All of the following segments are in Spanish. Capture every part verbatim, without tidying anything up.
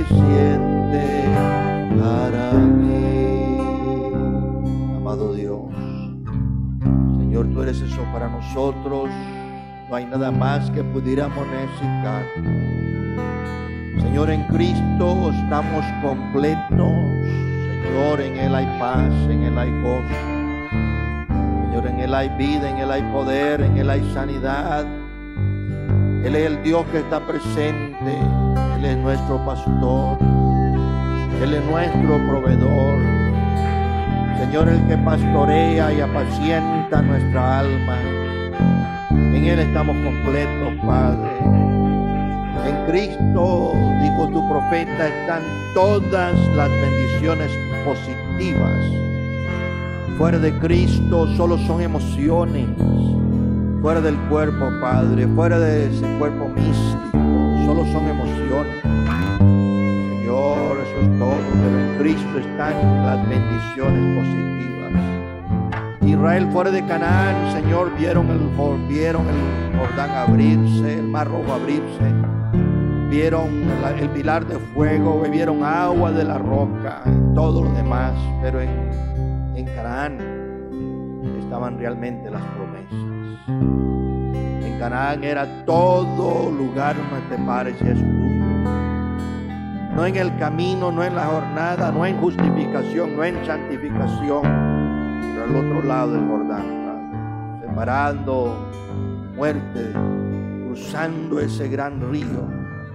suficiente para mí. Amado Dios, Señor, tú eres eso para nosotros. No hay nada más que pudiéramos necesitar. Señor, en Cristo estamos completos. Señor, en Él hay paz, en Él hay gozo. Señor, en Él hay vida, en Él hay poder, en Él hay sanidad. Él es el Dios que está presente. Él es nuestro pastor. Él es nuestro proveedor. Señor, el que pastorea y apacienta nuestra alma. En Él estamos completos, Padre. En Cristo, dijo tu profeta, están todas las bendiciones positivas. Fuera de Cristo solo son emociones. Fuera del cuerpo, Padre, fuera de ese cuerpo místico, solo son emociones. Señor, eso es todo, pero en Cristo están las bendiciones positivas. Israel fuera de Canaán, Señor, vieron el, vieron el Jordán abrirse, el mar rojo abrirse, vieron el, el pilar de fuego, bebieron agua de la roca y todo lo demás, pero en, en Canaán estaban realmente las promesas. En Canaán era todo lugar donde te pares y es tuyo. No en el camino, no en la jornada, no en justificación, no en santificación, pero al otro lado del Jordán, Padre, separando muerte, cruzando ese gran río,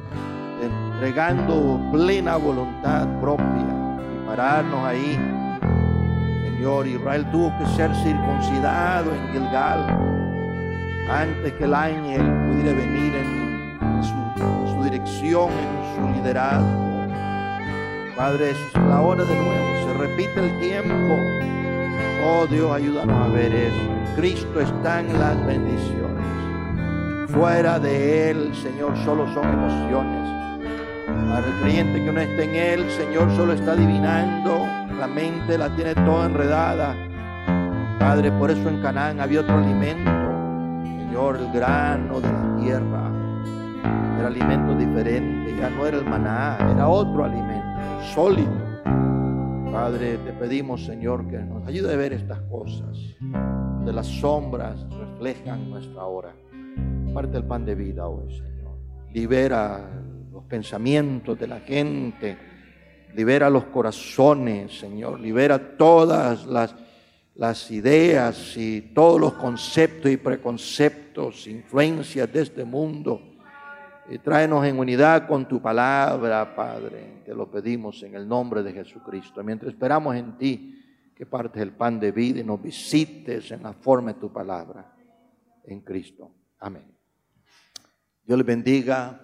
entregando plena voluntad propia y pararnos ahí. Señor, Israel tuvo que ser circuncidado en Gilgal antes que el ángel pudiera venir en, en, su, en su dirección, en su liderazgo. Padre, es la hora de nuevo, se repite el tiempo. Oh Dios, ayúdanos a ver eso. Cristo están las bendiciones. Fuera de Él, Señor, solo son emociones. Para el creyente que no está en Él, Señor, solo está adivinando. La mente la tiene toda enredada. Padre, por eso en Canaán había otro alimento. Señor, el grano de la tierra era alimento diferente. Ya no era el maná, era otro alimento, sólido. Padre, te pedimos, Señor, que nos ayude a ver estas cosas, donde las sombras reflejan nuestra hora. Parte el pan de vida hoy, Señor. Libera los pensamientos de la gente. Libera los corazones, Señor. Libera todas las, las ideas y todos los conceptos y preconceptos, influencias de este mundo. Y tráenos en unidad con tu palabra, Padre. Te lo pedimos en el nombre de Jesucristo. Mientras esperamos en ti, que partes el pan de vida y nos visites en la forma de tu palabra. En Cristo. Amén. Dios les bendiga.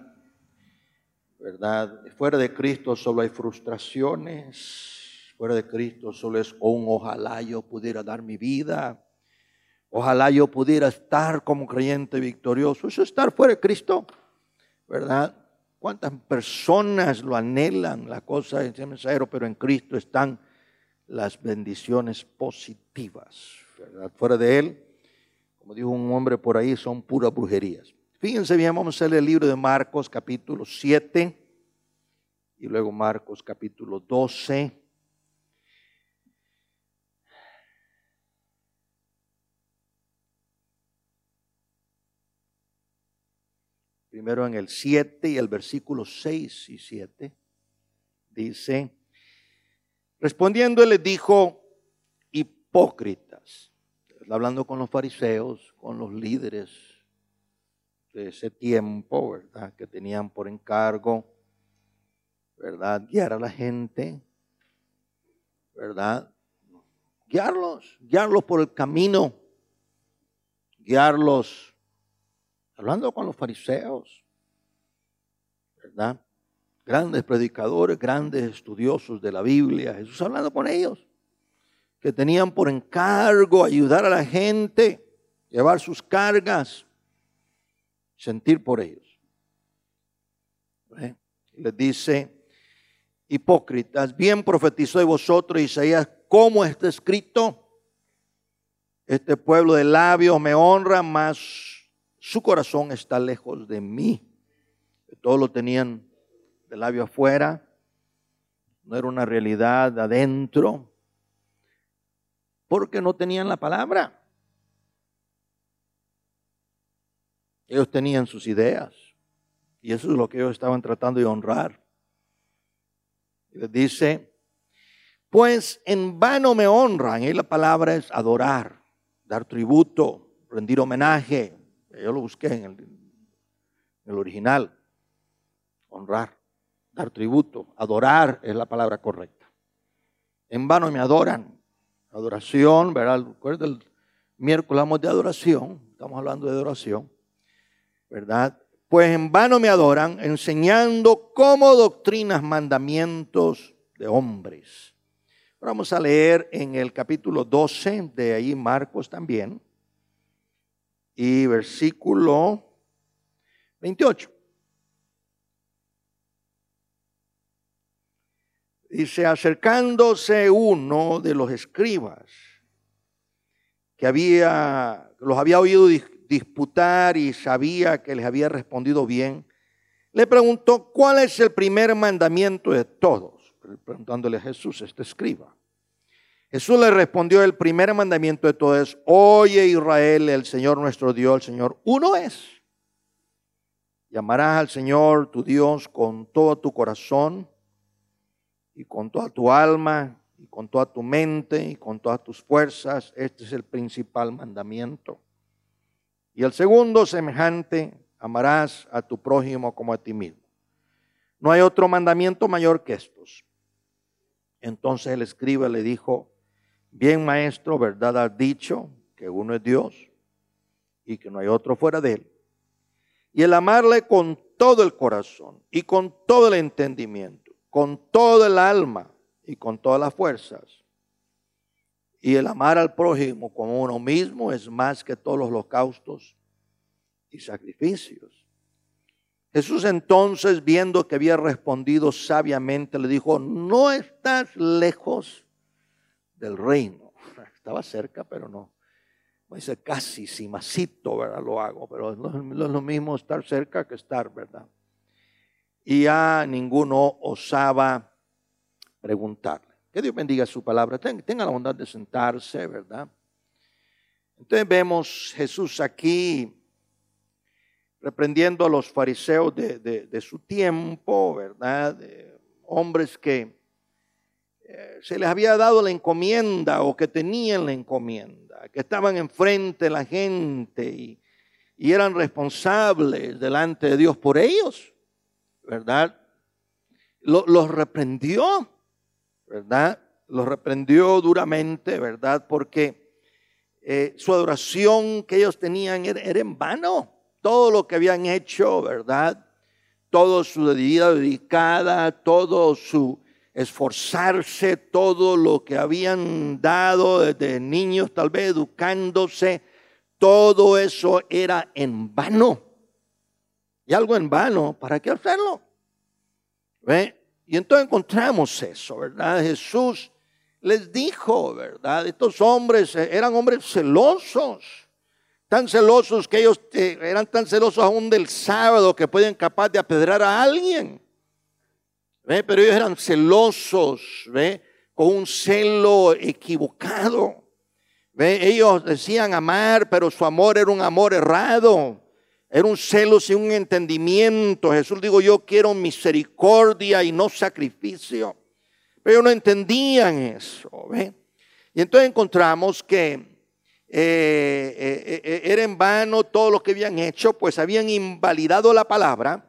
¿Verdad? Fuera de Cristo solo hay frustraciones. Fuera de Cristo solo es un ojalá yo pudiera dar mi vida. Ojalá yo pudiera estar como creyente victorioso. Eso es estar fuera de Cristo, ¿verdad? ¿Cuántas personas lo anhelan? La cosa es mensajero, pero en Cristo están las bendiciones positivas, ¿verdad? Fuera de Él, como dijo un hombre por ahí, son puras brujerías. Fíjense bien, vamos a leer el libro de Marcos capítulo siete y luego Marcos capítulo doce. Primero en el siete y el versículo seis y siete. Dice, respondiendo él les dijo, hipócritas. Hablando con los fariseos, con los líderes de ese tiempo, ¿verdad? Que tenían por encargo, ¿verdad? Guiar a la gente, ¿verdad? Guiarlos, guiarlos por el camino, guiarlos, hablando con los fariseos, ¿verdad? Grandes predicadores, grandes estudiosos de la Biblia, Jesús hablando con ellos, que tenían por encargo ayudar a la gente, llevar sus cargas, sentir por ellos. ¿Eh? Les dice, hipócritas, bien profetizó de vosotros Isaías, ¿cómo está escrito? Este pueblo de labios me honra, mas su corazón está lejos de mí. Todos lo tenían de labio afuera, no era una realidad adentro, porque no tenían la palabra. Ellos tenían sus ideas y eso es lo que ellos estaban tratando de honrar. Y les dice, pues en vano me honran. Y la palabra es adorar, dar tributo, rendir homenaje. Yo lo busqué en el, en el original. Honrar, dar tributo, adorar es la palabra correcta. En vano me adoran. Adoración, ¿verdad? Recuerda el miércoles hablamos de adoración. Estamos hablando de adoración, ¿verdad? Pues en vano me adoran, enseñando como doctrinas, mandamientos de hombres. Vamos a leer en el capítulo doce, de ahí Marcos también, y versículo veintiocho. Dice, acercándose uno de los escribas, que había, los había oído disputar y sabía que les había respondido bien, le preguntó, ¿cuál es el primer mandamiento de todos? Preguntándole a Jesús, este escriba. Jesús le respondió, el primer mandamiento de todos es, oye Israel, el Señor nuestro Dios, el Señor uno es. Llamarás al Señor tu Dios con todo tu corazón y con toda tu alma y con toda tu mente y con todas tus fuerzas. Este es el principal mandamiento. Y el segundo semejante, amarás a tu prójimo como a ti mismo. No hay otro mandamiento mayor que estos. Entonces el escriba le dijo, bien maestro, verdad has dicho que uno es Dios y que no hay otro fuera de él. Y el amarle con todo el corazón y con todo el entendimiento, con todo el alma y con todas las fuerzas. Y el amar al prójimo como uno mismo es más que todos los holocaustos y sacrificios. Jesús entonces, viendo que había respondido sabiamente, le dijo, no estás lejos del reino. Estaba cerca, pero no. Dice casi, si masito, ¿verdad? Lo hago, pero no es lo mismo estar cerca que estar, ¿verdad? Y ya ninguno osaba preguntarle. Que Dios bendiga su palabra. Tenga la bondad de sentarse, ¿verdad? Entonces vemos Jesús aquí reprendiendo a los fariseos de, de, de su tiempo, ¿verdad? De hombres que eh, se les había dado la encomienda o que tenían la encomienda, que estaban enfrente de la gente y, y eran responsables delante de Dios por ellos, ¿verdad? Lo, los reprendió, ¿verdad? Los reprendió duramente, ¿verdad? Porque eh, su adoración que ellos tenían era, era en vano. Todo lo que habían hecho, ¿verdad? Todo su vida dedicada, todo su esforzarse, todo lo que habían dado desde niños, tal vez educándose, todo eso era en vano. Y algo en vano, ¿para qué hacerlo? ¿Ve? Y entonces encontramos eso, ¿verdad? Jesús les dijo, ¿verdad? Estos hombres eran hombres celosos. Tan celosos que ellos eh, eran tan celosos aún del sábado que pueden capaz de apedrear a alguien. ¿Ve? Pero ellos eran celosos, ¿ve? Con un celo equivocado. ¿Ve? Ellos decían amar, pero su amor era un amor errado. Era un celo sin un entendimiento. Jesús dijo, yo quiero misericordia y no sacrificio. Pero ellos no entendían eso, ¿ve? Y entonces encontramos que Eh, eh, eh, era en vano todo lo que habían hecho, pues habían invalidado la palabra,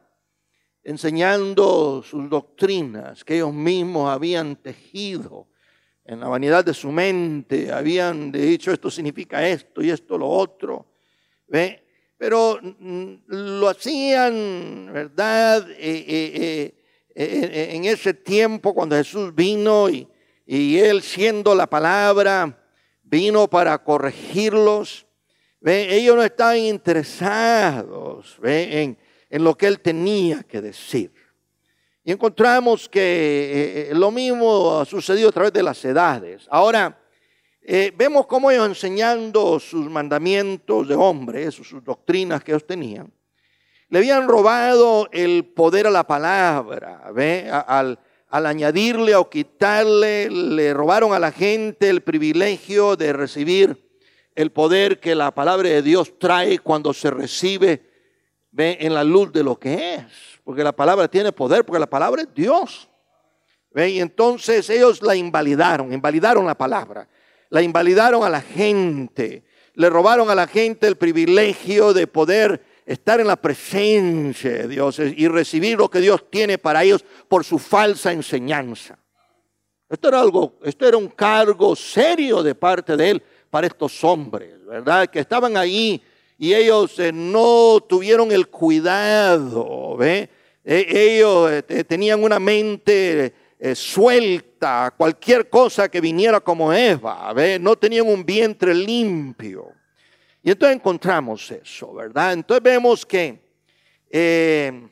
enseñando sus doctrinas que ellos mismos habían tejido en la vanidad de su mente. Habían dicho esto significa esto y esto lo otro, ¿ve? Pero mm, lo hacían, ¿verdad? Eh, eh, eh, eh, en ese tiempo cuando Jesús vino y, y Él siendo la palabra vino para corregirlos. ¿Ve? Ellos no estaban interesados, ¿ve? En, en lo que Él tenía que decir. Y encontramos que eh, lo mismo ha sucedido a través de las edades. Ahora, eh, vemos cómo ellos enseñando sus mandamientos de hombres, sus doctrinas que ellos tenían, le habían robado el poder a la palabra, ¿ve? A, al, al añadirle o quitarle, le robaron a la gente el privilegio de recibir el poder que la palabra de Dios trae cuando se recibe, ve, en la luz de lo que es. Porque la palabra tiene poder, porque la palabra es Dios. ¿Ve? Y entonces ellos la invalidaron, invalidaron la palabra, la invalidaron a la gente, le robaron a la gente el privilegio de poder estar en la presencia de Dios y recibir lo que Dios tiene para ellos por su falsa enseñanza. Esto era algo, esto era un cargo serio de parte de él para estos hombres, ¿verdad? Que estaban ahí y ellos eh, no tuvieron el cuidado, ¿ve? Eh, ellos eh, tenían una mente eh, suelta, cualquier cosa que viniera como Eva, ¿ve? No tenían un vientre limpio. Y entonces encontramos eso, ¿verdad? Entonces vemos que eh,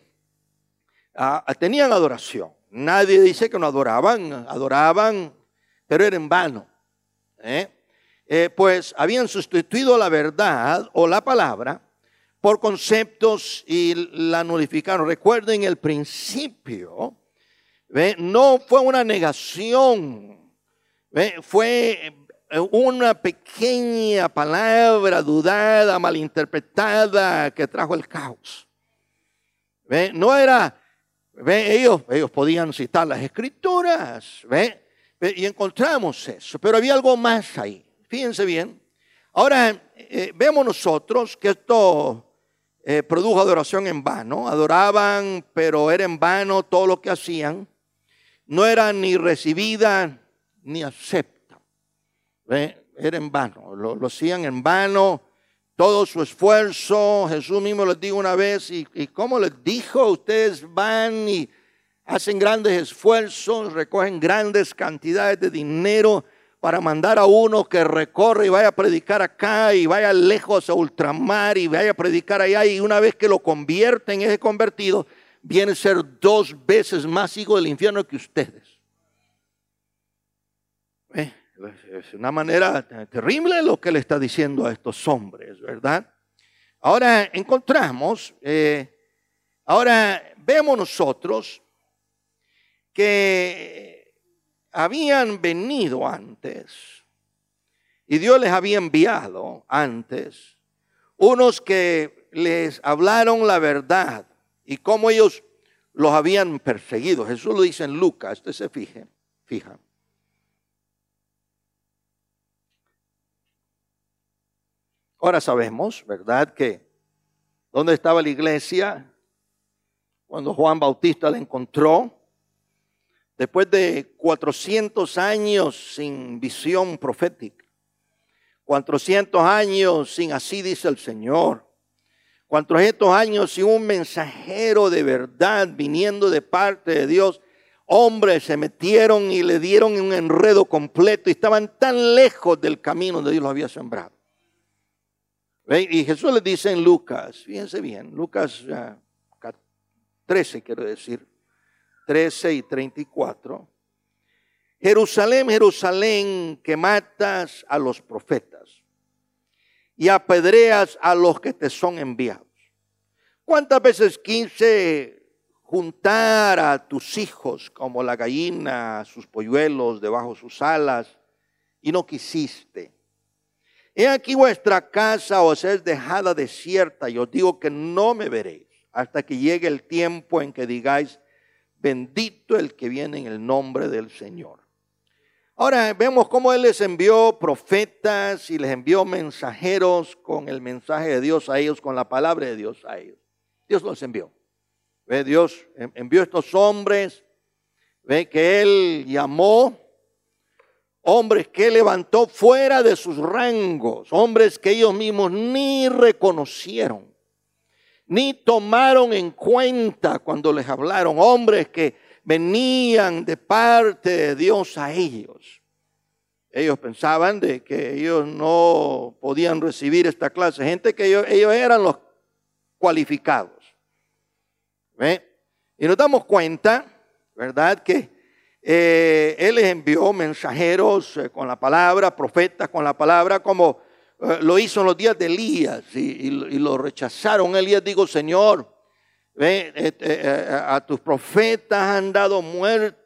a, tenían adoración. Nadie dice que no adoraban, adoraban, pero era en vano. ¿eh? Eh, pues habían sustituido la verdad o la palabra por conceptos y la nulificaron. Recuerden el principio, ¿ve? No fue una negación, ¿ve? Fue una pequeña palabra dudada, malinterpretada, que trajo el caos. ¿Ve? No era, ¿ve? Ellos, ellos podían citar las escrituras, ¿ve? Y encontramos eso, pero había algo más ahí. Fíjense bien. Ahora, eh, vemos nosotros que esto eh, produjo adoración en vano. Adoraban, pero era en vano todo lo que hacían. No era ni recibida ni aceptada. ¿Ve? Era en vano, lo, lo hacían en vano, todo su esfuerzo. Jesús mismo les dijo una vez, y, y como les dijo, ustedes van y hacen grandes esfuerzos, recogen grandes cantidades de dinero para mandar a uno que recorre y vaya a predicar acá y vaya lejos a ultramar y vaya a predicar allá, y una vez que lo convierten, ese convertido viene a ser dos veces más hijo del infierno que ustedes. ¿Ve? Es una manera terrible lo que le está diciendo a estos hombres, ¿verdad? Ahora encontramos, eh, ahora vemos nosotros que habían venido antes y Dios les había enviado antes unos que les hablaron la verdad y cómo ellos los habían perseguido. Jesús lo dice en Lucas, usted se fije, fija. Ahora sabemos, ¿verdad?, que dónde estaba la iglesia cuando Juan Bautista la encontró. Después de cuatrocientos años sin visión profética, cuatrocientos años sin así dice el Señor, cuatrocientos años sin un mensajero de verdad viniendo de parte de Dios, hombres se metieron y le dieron un enredo completo y estaban tan lejos del camino donde Dios los había sembrado. Y Jesús les dice en Lucas, fíjense bien, Lucas uh, trece quiero decir, trece y treinta y cuatro. Jerusalén, Jerusalén, que matas a los profetas y apedreas a los que te son enviados. ¿Cuántas veces quise juntar a tus hijos como la gallina a sus polluelos debajo de sus alas y no quisiste? He aquí vuestra casa os es dejada desierta y os digo que no me veréis hasta que llegue el tiempo en que digáis, bendito el que viene en el nombre del Señor. Ahora vemos cómo Él les envió profetas y les envió mensajeros con el mensaje de Dios a ellos, con la palabra de Dios a ellos. Dios los envió. ¿Ve? Dios envió a estos hombres, ve, que Él llamó, hombres que levantó fuera de sus rangos, hombres que ellos mismos ni reconocieron, ni tomaron en cuenta cuando les hablaron, hombres que venían de parte de Dios a ellos. Ellos pensaban de que ellos no podían recibir esta clase de gente, que ellos, ellos eran los cualificados. ¿Ve? Y nos damos cuenta, ¿verdad?, que Eh, Él les envió mensajeros eh, con la palabra, profetas con la palabra, como eh, lo hizo en los días de Elías, y, y, y lo rechazaron. Elías dijo, Señor, ve, eh, eh, a tus profetas han dado muerte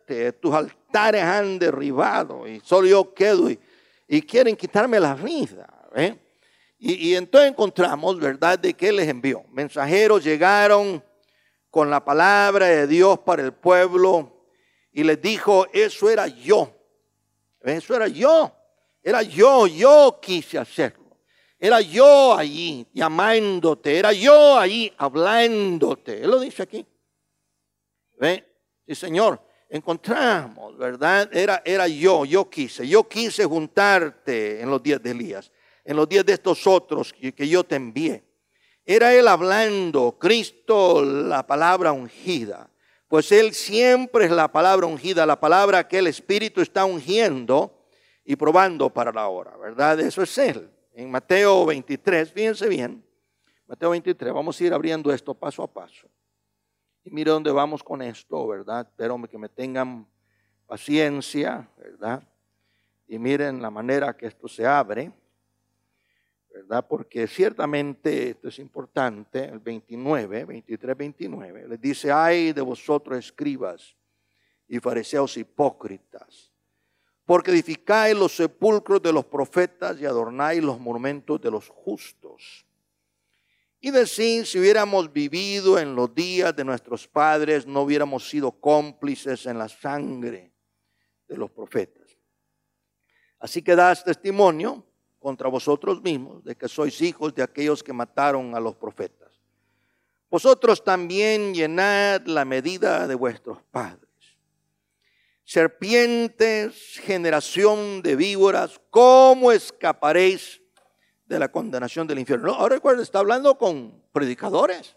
muerte, tus altares han derribado y solo yo quedo y, y quieren quitarme la vida. ¿eh? Y, y entonces encontramos, ¿verdad?, de que Él les envió. Mensajeros llegaron con la palabra de Dios para el pueblo y les dijo, eso era yo. Eso era yo. Era yo, yo quise hacerlo. Era yo allí llamándote. Era yo allí hablándote. Él lo dice aquí. ¿Ve? Sí, Señor. Encontramos, ¿verdad? Era, era yo, yo quise. Yo quise juntarte en los días de Elías. En los días de estos otros que, que yo te envié. Era Él hablando, Cristo, la palabra ungida. Pues Él siempre es la palabra ungida, la palabra que el Espíritu está ungiendo y probando para la hora, ¿verdad? Eso es Él. En Mateo veintitrés, fíjense bien, Mateo veintitrés, vamos a ir abriendo esto paso a paso. Y mire dónde vamos con esto, ¿verdad? Espero que me tengan paciencia, ¿verdad? Y miren la manera que esto se abre, ¿verdad? Porque ciertamente esto es importante. El veintinueve, veintitrés, veintinueve, les dice, ay de vosotros escribas y fariseos hipócritas, porque edificáis los sepulcros de los profetas y adornáis los monumentos de los justos. Y decís, si hubiéramos vivido en los días de nuestros padres, no hubiéramos sido cómplices en la sangre de los profetas. Así que das testimonio contra vosotros mismos de que sois hijos de aquellos que mataron a los profetas. Vosotros también llenad la medida de vuestros padres. Serpientes, generación de víboras, ¿cómo escaparéis de la condenación del infierno? No, ahora recuerden, está hablando con predicadores,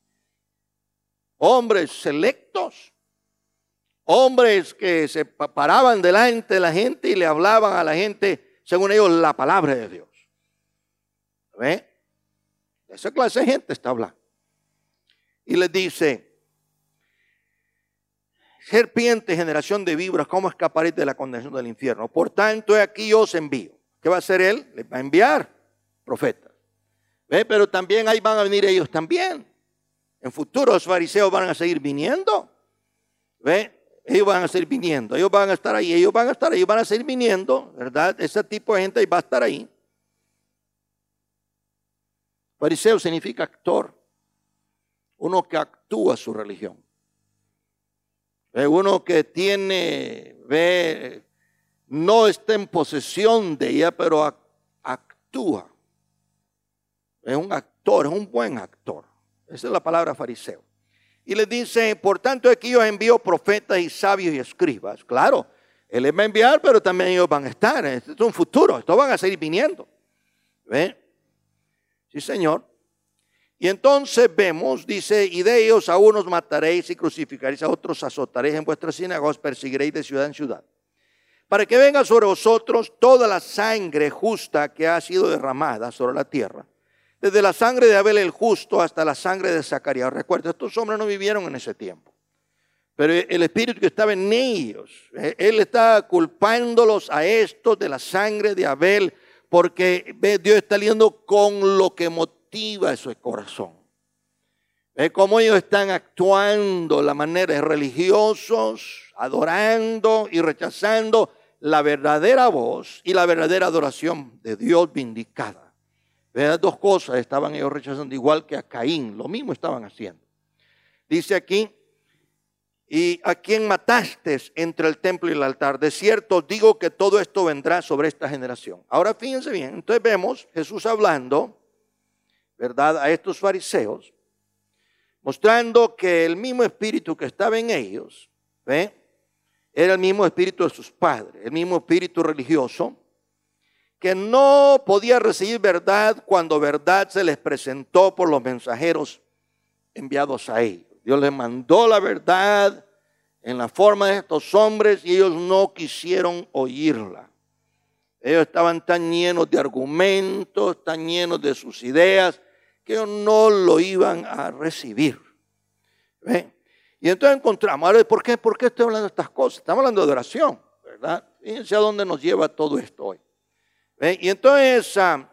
hombres selectos, hombres que se paraban delante de la gente y le hablaban a la gente, según ellos, la palabra de Dios. ¿Ve? De esa clase de gente está hablando. Y les dice, serpiente, generación de víboras, ¿cómo escaparéis de la condenación del infierno? Por tanto, aquí yo os envío. ¿Qué va a hacer Él? Les va a enviar profetas. ¿Ve? Pero también ahí van a venir ellos también. En futuro los fariseos van a seguir viniendo. ¿Ve? Ellos van a seguir viniendo. Ellos van a estar ahí. Ellos van a estar ahí. Van a seguir viniendo. ¿Verdad? Ese tipo de gente va a estar ahí. Fariseo significa actor. Uno que actúa su religión. Uno que tiene, ve, no está en posesión de ella, pero actúa. Es un actor, es un buen actor. Esa es la palabra fariseo. Y les dice, por tanto aquí yo envío profetas y sabios y escribas. Claro, Él les va a enviar, pero también ellos van a estar. Este es un futuro, estos van a seguir viniendo. ¿Ve? Sí, Señor. Y entonces vemos, dice, y de ellos a unos mataréis y crucificaréis, a otros azotaréis en vuestras sinagogas, perseguiréis de ciudad en ciudad. Para que venga sobre vosotros toda la sangre justa que ha sido derramada sobre la tierra. Desde la sangre de Abel el justo hasta la sangre de Zacarías. Recuerda, estos hombres no vivieron en ese tiempo. Pero el espíritu que estaba en ellos, Él está culpándolos a estos de la sangre de Abel, porque Dios está lidiando con lo que motiva ese corazón. Ve cómo ellos están actuando, la manera de religiosos, adorando y rechazando la verdadera voz y la verdadera adoración de Dios vindicada. Ve, dos cosas estaban ellos rechazando, igual que a Caín, lo mismo estaban haciendo. Dice aquí, y a quien mataste entre el templo y el altar, de cierto digo que todo esto vendrá sobre esta generación. Ahora fíjense bien, entonces vemos Jesús hablando, ¿verdad?, a estos fariseos, mostrando que el mismo espíritu que estaba en ellos, ¿ve?, era el mismo espíritu de sus padres, el mismo espíritu religioso, que no podía recibir verdad cuando verdad se les presentó por los mensajeros enviados a ellos. Dios les mandó la verdad en la forma de estos hombres y ellos no quisieron oírla. Ellos estaban tan llenos de argumentos, tan llenos de sus ideas, que ellos no lo iban a recibir. ¿Ve? Y entonces encontramos, ahora, ¿por qué? ¿Por qué estoy hablando de estas cosas? Estamos hablando de oración, ¿verdad? Fíjense a dónde nos lleva todo esto hoy. ¿Ve? Y entonces, ah,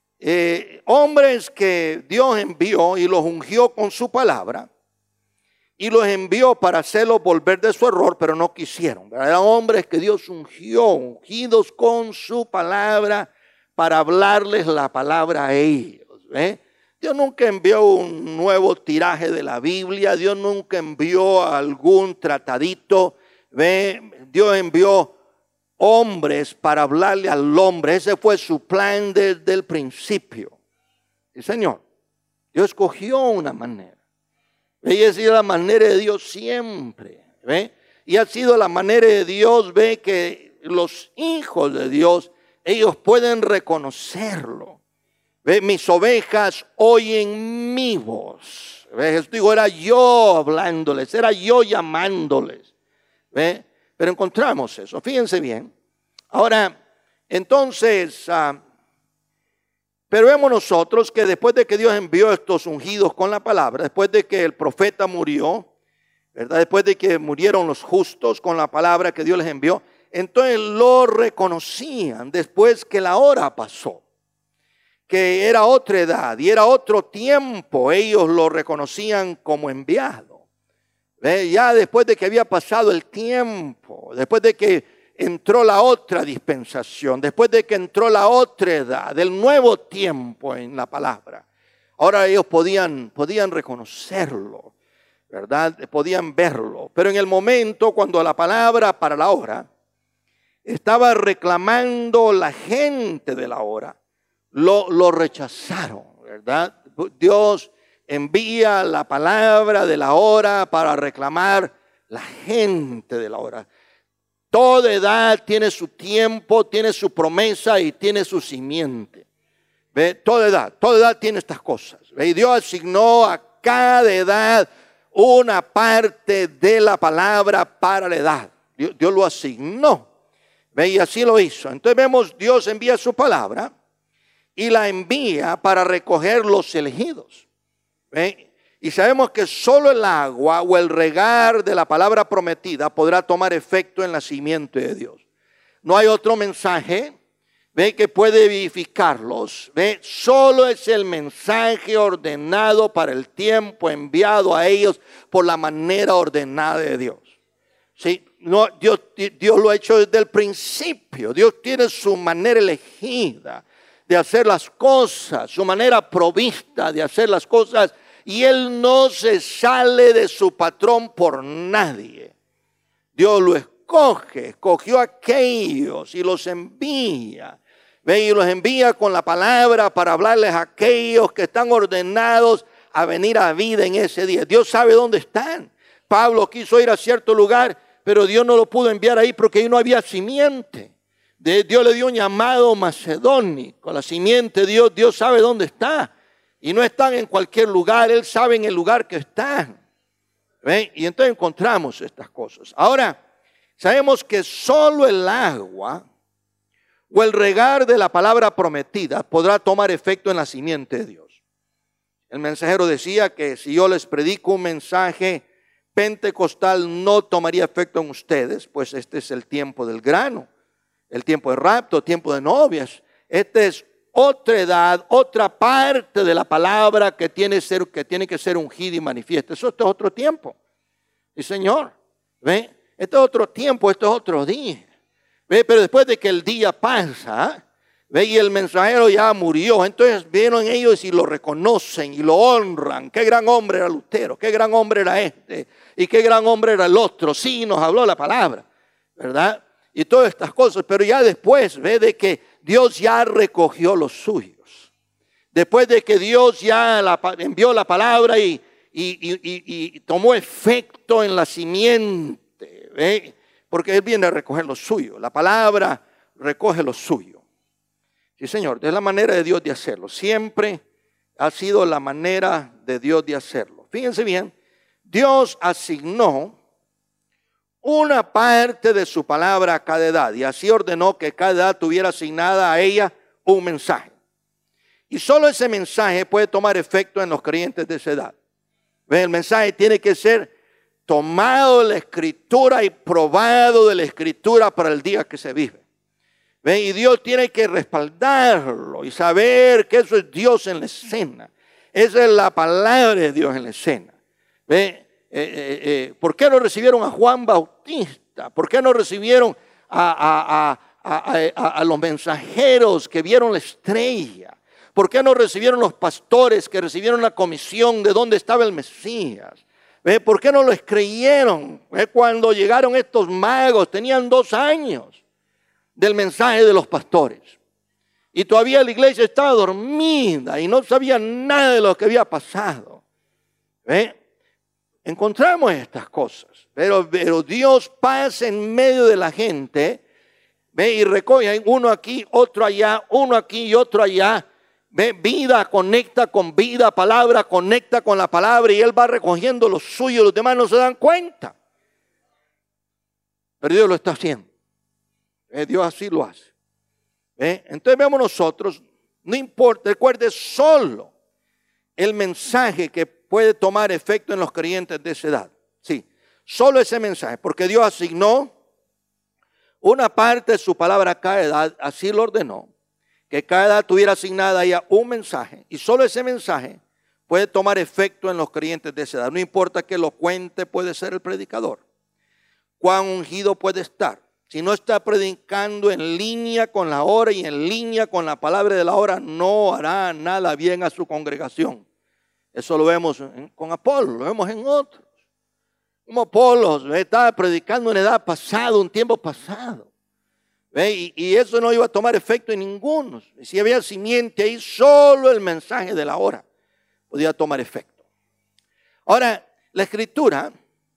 eh, hombres que Dios envió y los ungió con su palabra, y los envió para hacerlos volver de su error, pero no quisieron. Eran hombres que Dios ungió, ungidos con su palabra para hablarles la palabra a ellos. ¿eh? Dios nunca envió un nuevo tiraje de la Biblia, Dios nunca envió algún tratadito. ¿ve? Dios envió hombres para hablarle al hombre. Ese fue su plan desde el principio. Sí, Señor. Dios escogió una manera. ¿ve? Y esa es la manera de Dios siempre. ¿ve? Y ha sido la manera de Dios, ve que los hijos de Dios, ellos pueden reconocerlo. ¿ve? Mis ovejas oyen mi voz. ¿ve? Digo, era yo hablándoles, era yo llamándoles. ¿ve? Pero encontramos eso, fíjense bien. Ahora, entonces, uh, pero vemos nosotros que después de que Dios envió estos ungidos con la palabra, después de que el profeta murió, ¿verdad? Después de que murieron los justos con la palabra que Dios les envió, entonces lo reconocían después que la hora pasó, que era otra edad y era otro tiempo, ellos lo reconocían como enviado. ¿Ve? Ya después de que había pasado el tiempo, después de que entró la otra dispensación, después de que entró la otra edad, del nuevo tiempo en la palabra, ahora ellos podían, podían reconocerlo, ¿verdad? Podían verlo. Pero en el momento cuando la palabra para la hora estaba reclamando la gente de la hora, lo, lo rechazaron, ¿verdad? Dios envía la palabra de la hora para reclamar la gente de la hora. Toda edad tiene su tiempo, tiene su promesa y tiene su simiente. ¿Ve? Toda edad, toda edad tiene estas cosas. ¿Ve? Y Dios asignó a cada edad una parte de la palabra para la edad. Dios, Dios lo asignó. ¿Ve? Y así lo hizo. Entonces vemos, Dios envía su palabra y la envía para recoger los elegidos. ¿Ve? Y sabemos que solo el agua o el regar de la palabra prometida podrá tomar efecto en la simiente de Dios. No hay otro mensaje, ¿ve? Que puede vivificarlos. ¿Ve? Solo es el mensaje ordenado para el tiempo enviado a ellos por la manera ordenada de Dios. ¿Sí? No, Dios, Dios lo ha hecho desde el principio. Dios tiene su manera elegida de hacer las cosas, su manera provista de hacer las cosas. Y Él no se sale de su patrón por nadie. Dios lo escoge, escogió a aquellos y los envía. ¿Ve? Y los envía con la palabra para hablarles a aquellos que están ordenados a venir a vida en ese día. Dios sabe dónde están. Pablo quiso ir a cierto lugar, pero Dios no lo pudo enviar ahí porque ahí no había simiente. Dios le dio un llamado macedónico. La simiente, Dios, Dios sabe dónde está. Y no están en cualquier lugar, Él sabe en el lugar que están. ¿Ven? Y entonces encontramos estas cosas. Ahora, sabemos que solo el agua o el regar de la palabra prometida podrá tomar efecto en la simiente de Dios. El mensajero decía que si yo les predico un mensaje pentecostal no tomaría efecto en ustedes, pues este es el tiempo del grano, el tiempo de rapto, tiempo de novias. Este es otra edad, otra parte de la palabra que tiene, ser, que tiene que ser ungida y manifiesta. Eso este es otro tiempo. Y Señor, ¿ve? Este es otro tiempo, este es otro día. ¿Ve? Pero después de que el día pasa, ¿ve? Y el mensajero ya murió, entonces vieron ellos y lo reconocen y lo honran. Qué gran hombre era Lutero, qué gran hombre era este y qué gran hombre era el otro. Sí, nos habló la palabra, ¿verdad? Y todas estas cosas, pero ya después, ve, de que Dios ya recogió los suyos. Después de que Dios ya la, envió la palabra y, y, y, y, y tomó efecto en la simiente, ¿ve? Porque Él viene a recoger lo suyo. La palabra recoge lo suyo. Sí, Señor, es la manera de Dios de hacerlo. Siempre ha sido la manera de Dios de hacerlo. Fíjense bien, Dios asignó una parte de su palabra a cada edad y así ordenó que cada edad tuviera asignada a ella un mensaje. Y solo ese mensaje puede tomar efecto en los creyentes de esa edad. El mensaje tiene que ser tomado de la Escritura y probado de la Escritura para el día que se vive. Y Dios tiene que respaldarlo y saber que eso es Dios en la escena. Esa es la palabra de Dios en la escena. ¿Ve? eh, eh, ¿por qué no recibieron a Juan Bautista? ¿Por qué no recibieron a, a, a, a, a, a los mensajeros que vieron la estrella? ¿Por qué no recibieron los pastores que recibieron la comisión de dónde estaba el Mesías? ¿Ve? ¿Por qué no los creyeron? ¿Ve? Cuando llegaron estos magos, tenían dos años del mensaje de los pastores. Y todavía la iglesia estaba dormida y no sabía nada de lo que había pasado. ¿Ve? Encontramos estas cosas. Pero, pero Dios pasa en medio de la gente. ¿Ve? Y recoge uno aquí, otro allá, uno aquí y otro allá. ¿Ve? Vida conecta con vida, palabra conecta con la palabra y Él va recogiendo lo suyo, los demás no se dan cuenta. Pero Dios lo está haciendo. ¿Ve? Dios así lo hace. ¿Ve? Entonces vemos nosotros, no importa, recuerde solo el mensaje que puede tomar efecto en los creyentes de esa edad. Sí, solo ese mensaje, porque Dios asignó una parte de su palabra a cada edad, así lo ordenó. Que cada edad tuviera asignada ya un mensaje y solo ese mensaje puede tomar efecto en los creyentes de esa edad. No importa que lo cuente, puede ser el predicador. Cuán ungido puede estar. Si no está predicando en línea con la hora y en línea con la palabra de la hora, no hará nada bien a su congregación. Eso lo vemos en, con Apolo, lo vemos en otros. Como Apolo estaba predicando en edad pasada, un tiempo pasado. Y, y eso no iba a tomar efecto en ninguno. Si había simiente ahí, solo el mensaje de la hora podía tomar efecto. Ahora, la Escritura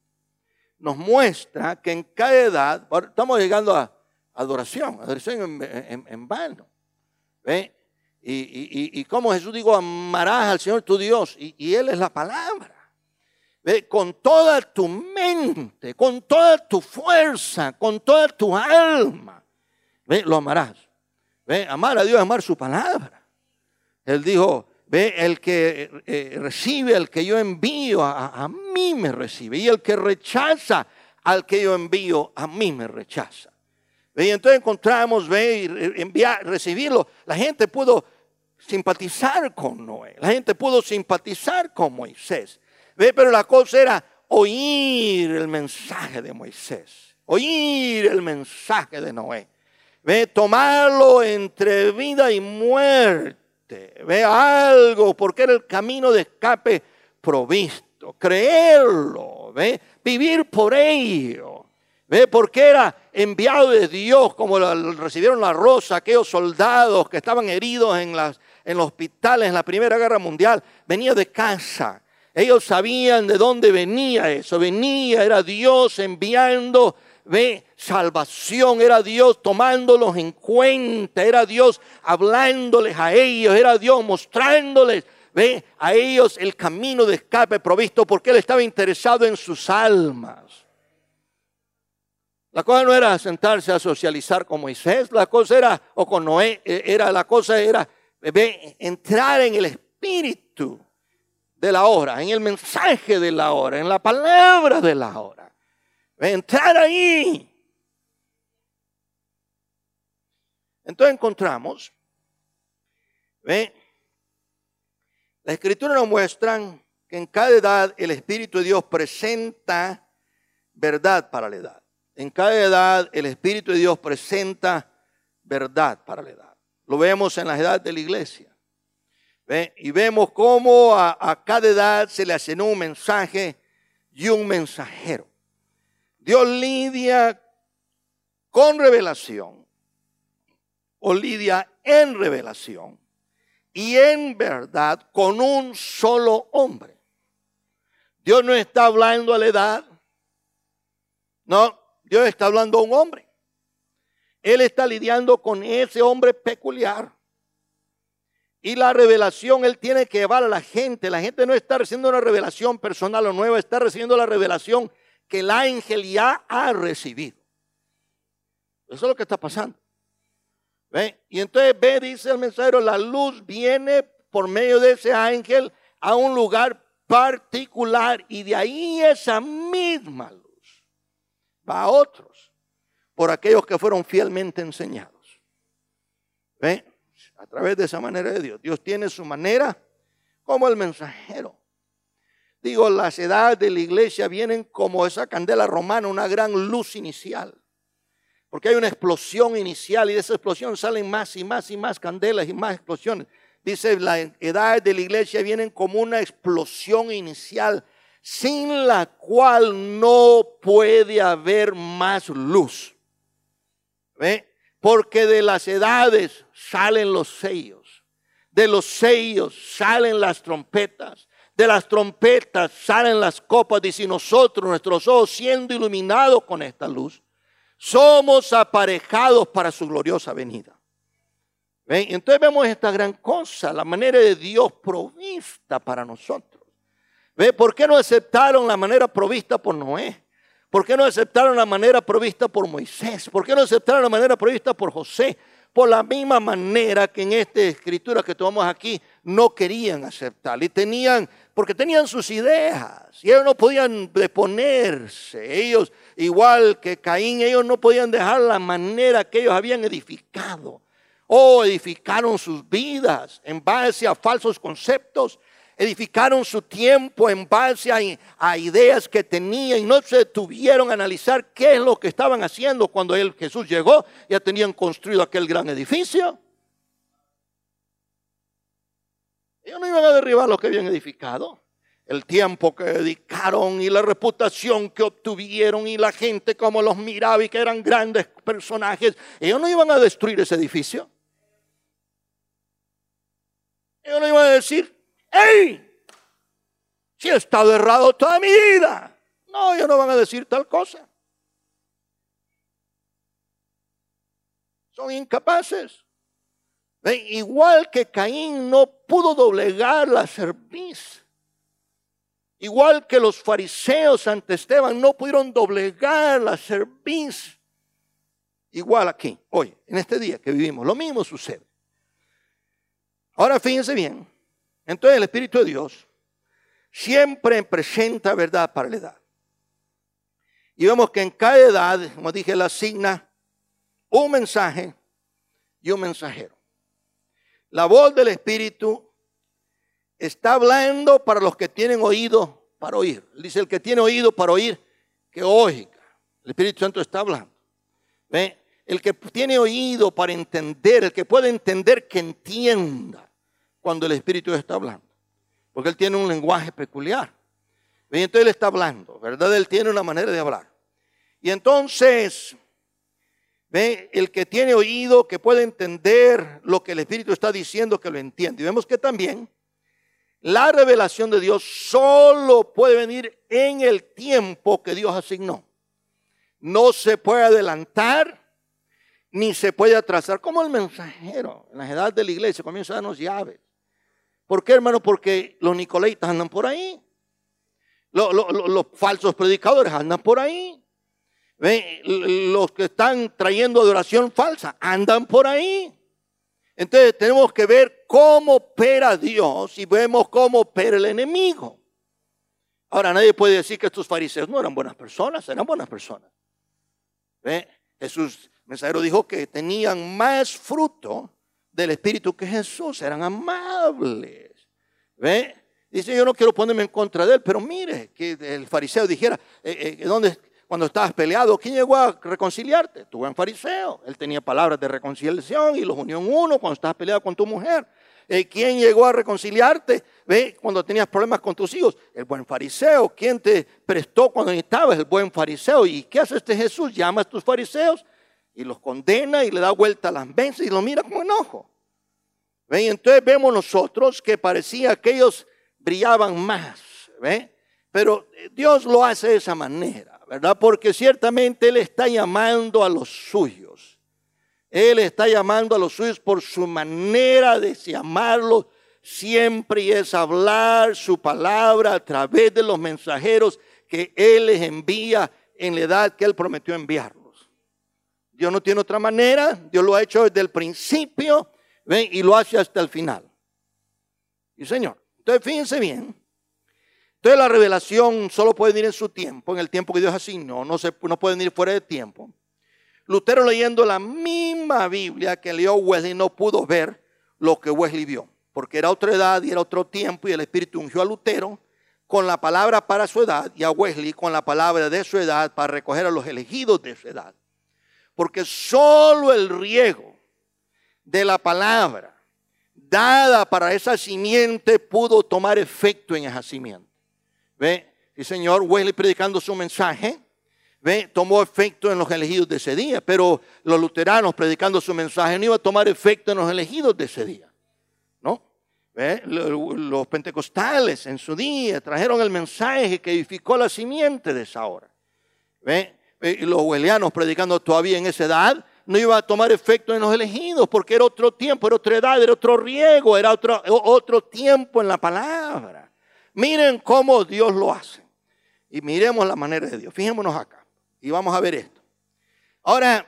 nos muestra que en cada edad, estamos llegando a adoración, adoración en, en, en vano. ¿Ve? Y, y, y como Jesús dijo, amarás al Señor tu Dios, y, y Él es la palabra. ¿Ve? Con toda tu mente, con toda tu fuerza, con toda tu alma. ¿Ve? Lo amarás. ¿Ve? Amar a Dios, amar su palabra. Él dijo, ve, el que eh, recibe al que yo envío, a, a mí me recibe. Y el que rechaza al que yo envío, a mí me rechaza. ¿Ve? Y entonces encontramos, ve, enviar, recibirlo. La gente pudo simpatizar con Noé. La gente pudo simpatizar con Moisés. ¿Ve? Pero la cosa era oír el mensaje de Moisés. Oír el mensaje de Noé. Ve, tomarlo entre vida y muerte. Ve, algo, porque era el camino de escape provisto. Creerlo, ve, vivir por ello. Ve, porque era enviado de Dios, como lo, recibieron la rosa, aquellos soldados que estaban heridos en, las, en los hospitales en la Primera Guerra Mundial. Venía de casa. Ellos sabían de dónde venía eso. Venía, era Dios enviando. Ve, salvación, era Dios tomándolos en cuenta, era Dios hablándoles a ellos, era Dios mostrándoles, ve, a ellos el camino de escape provisto, porque Él estaba interesado en sus almas. La cosa no era sentarse a socializar con Moisés, la cosa era, o con Noé, era, la cosa era, ve, entrar en el espíritu de la hora, en el mensaje de la hora, en la palabra de la hora. Entrar ahí. Entonces encontramos, ¿ve? La Escritura nos muestra que en cada edad el Espíritu de Dios presenta verdad para la edad. En cada edad el Espíritu de Dios presenta verdad para la edad. Lo vemos en la edad de la iglesia. ¿Ve? Y vemos cómo a, a cada edad se le asignó un mensaje y un mensajero. Dios lidia con revelación o lidia en revelación y en verdad con un solo hombre. Dios no está hablando a la edad, no, Dios está hablando a un hombre. Él está lidiando con ese hombre peculiar. Y la revelación Él tiene que llevar a la gente. La gente no está recibiendo una revelación personal o nueva, está recibiendo la revelación que el ángel ya ha recibido. Eso es lo que está pasando. ¿Ve? Y entonces ve, dice el mensajero, la luz viene por medio de ese ángel a un lugar particular y de ahí esa misma luz va a otros por aquellos que fueron fielmente enseñados. ¿Ve? A través de esa manera de Dios. Dios tiene su manera como el mensajero. Digo, las edades de la iglesia vienen como esa candela romana, una gran luz inicial. Porque hay una explosión inicial y de esa explosión salen más y más y más candelas y más explosiones. Dice, las edades de la iglesia vienen como una explosión inicial, sin la cual no puede haber más luz. ¿Ve? Porque de las edades salen los sellos, de los sellos salen las trompetas, de las trompetas salen las copas. Dice, nosotros, nuestros ojos siendo iluminados con esta luz, somos aparejados para su gloriosa venida. ¿Ven? Entonces vemos esta gran cosa, la manera de Dios provista para nosotros. ¿Ven? ¿Por qué no aceptaron la manera provista por Noé? ¿Por qué no aceptaron la manera provista por Moisés? ¿Por qué no aceptaron la manera provista por José? Por la misma manera que en esta escritura que tomamos aquí no querían aceptar. Y tenían, porque tenían sus ideas. Y ellos no podían deponerse. Ellos, igual que Caín, ellos no podían dejar la manera que ellos habían edificado. O edificaron sus vidas en base a falsos conceptos. Edificaron su tiempo en base a, a ideas que tenían y no se detuvieron a analizar qué es lo que estaban haciendo cuando él, Jesús llegó. Ya tenían construido aquel gran edificio. Ellos no iban a derribar lo que habían edificado. El tiempo que dedicaron y la reputación que obtuvieron y la gente como los miraba y que eran grandes personajes. Ellos no iban a destruir ese edificio. Ellos no iban a decir, ¡hey! Si he estado errado toda mi vida. No, ellos no van a decir tal cosa. Son incapaces. ¿Ven? Igual que Caín no pudo doblegar la cerviz. Igual que los fariseos ante Esteban no pudieron doblegar la cerviz. Igual aquí, hoy, en este día que vivimos, lo mismo sucede. Ahora fíjense bien. Entonces el Espíritu de Dios siempre presenta verdad para la edad. Y vemos que en cada edad, como dije, le asigna un mensaje y un mensajero. La voz del Espíritu está hablando para los que tienen oído para oír. Dice, el que tiene oído para oír, que oiga. El Espíritu Santo está hablando. ¿Ve? El que tiene oído para entender, el que puede entender, que entienda cuando el Espíritu está hablando. Porque Él tiene un lenguaje peculiar. Y entonces Él está hablando, ¿verdad? Él tiene una manera de hablar. Y entonces, ¿ve? El que tiene oído, que puede entender lo que el Espíritu está diciendo, que lo entiende. Y vemos que también la revelación de Dios solo puede venir en el tiempo que Dios asignó. No se puede adelantar, ni se puede atrasar. Como el mensajero en las edades de la iglesia comienza a darnos llaves. ¿Por qué, hermano? Porque los nicolaitas andan por ahí. Los, los, los falsos predicadores andan por ahí. ¿Ven? Los que están trayendo adoración falsa andan por ahí. Entonces tenemos que ver cómo opera Dios y vemos cómo opera el enemigo. Ahora nadie puede decir que estos fariseos no eran buenas personas, eran buenas personas. ¿Ven? Jesús, mensajero, dijo que tenían más fruto del Espíritu que Jesús, eran amables. ¿Ve? Dice, yo no quiero ponerme en contra de él, pero mire, que el fariseo dijera, eh, eh, ¿dónde, cuando estabas peleado, quién llegó a reconciliarte? Tu buen fariseo. Él tenía palabras de reconciliación y los unió en uno cuando estabas peleado con tu mujer. Eh, ¿Quién llegó a reconciliarte? ¿Ve? Cuando tenías problemas con tus hijos, el buen fariseo. ¿Quién te prestó cuando necesitabas? El buen fariseo. ¿Y qué hace este Jesús? Llama a tus fariseos y los condena y le da vuelta a las mesas y los mira con enojo. ¿Ve? Y entonces vemos nosotros que parecía que ellos brillaban más. ¿Ve? Pero Dios lo hace de esa manera, ¿verdad? Porque ciertamente Él está llamando a los suyos. Él está llamando a los suyos por su manera de llamarlos siempre, y es hablar su palabra a través de los mensajeros que Él les envía en la edad que Él prometió enviarlos. Dios no tiene otra manera. Dios lo ha hecho desde el principio, ¿ven? Y lo hace hasta el final. Y Señor, entonces fíjense bien. Entonces la revelación solo puede venir en su tiempo, en el tiempo que Dios asignó. No, se, no puede venir fuera de tiempo. Lutero, leyendo la misma Biblia que leyó Wesley, no pudo ver lo que Wesley vio, porque era otra edad y era otro tiempo, y el Espíritu ungió a Lutero con la palabra para su edad y a Wesley con la palabra de su edad para recoger a los elegidos de su edad. Porque solo el riego de la palabra dada para esa simiente pudo tomar efecto en esa simiente. ¿Ve? El señor Wesley predicando su mensaje, ¿ve? Tomó efecto en los elegidos de ese día, pero los luteranos predicando su mensaje no iba a tomar efecto en los elegidos de ese día, ¿no? ¿Ve? Los pentecostales en su día trajeron el mensaje que edificó la simiente de esa hora. ¿Ve? Y los wesleyanos predicando todavía en esa edad no iba a tomar efecto en los elegidos porque era otro tiempo, era otra edad, era otro riego, era otro, otro tiempo en la palabra. Miren cómo Dios lo hace y miremos la manera de Dios. Fijémonos acá y vamos a ver esto. Ahora,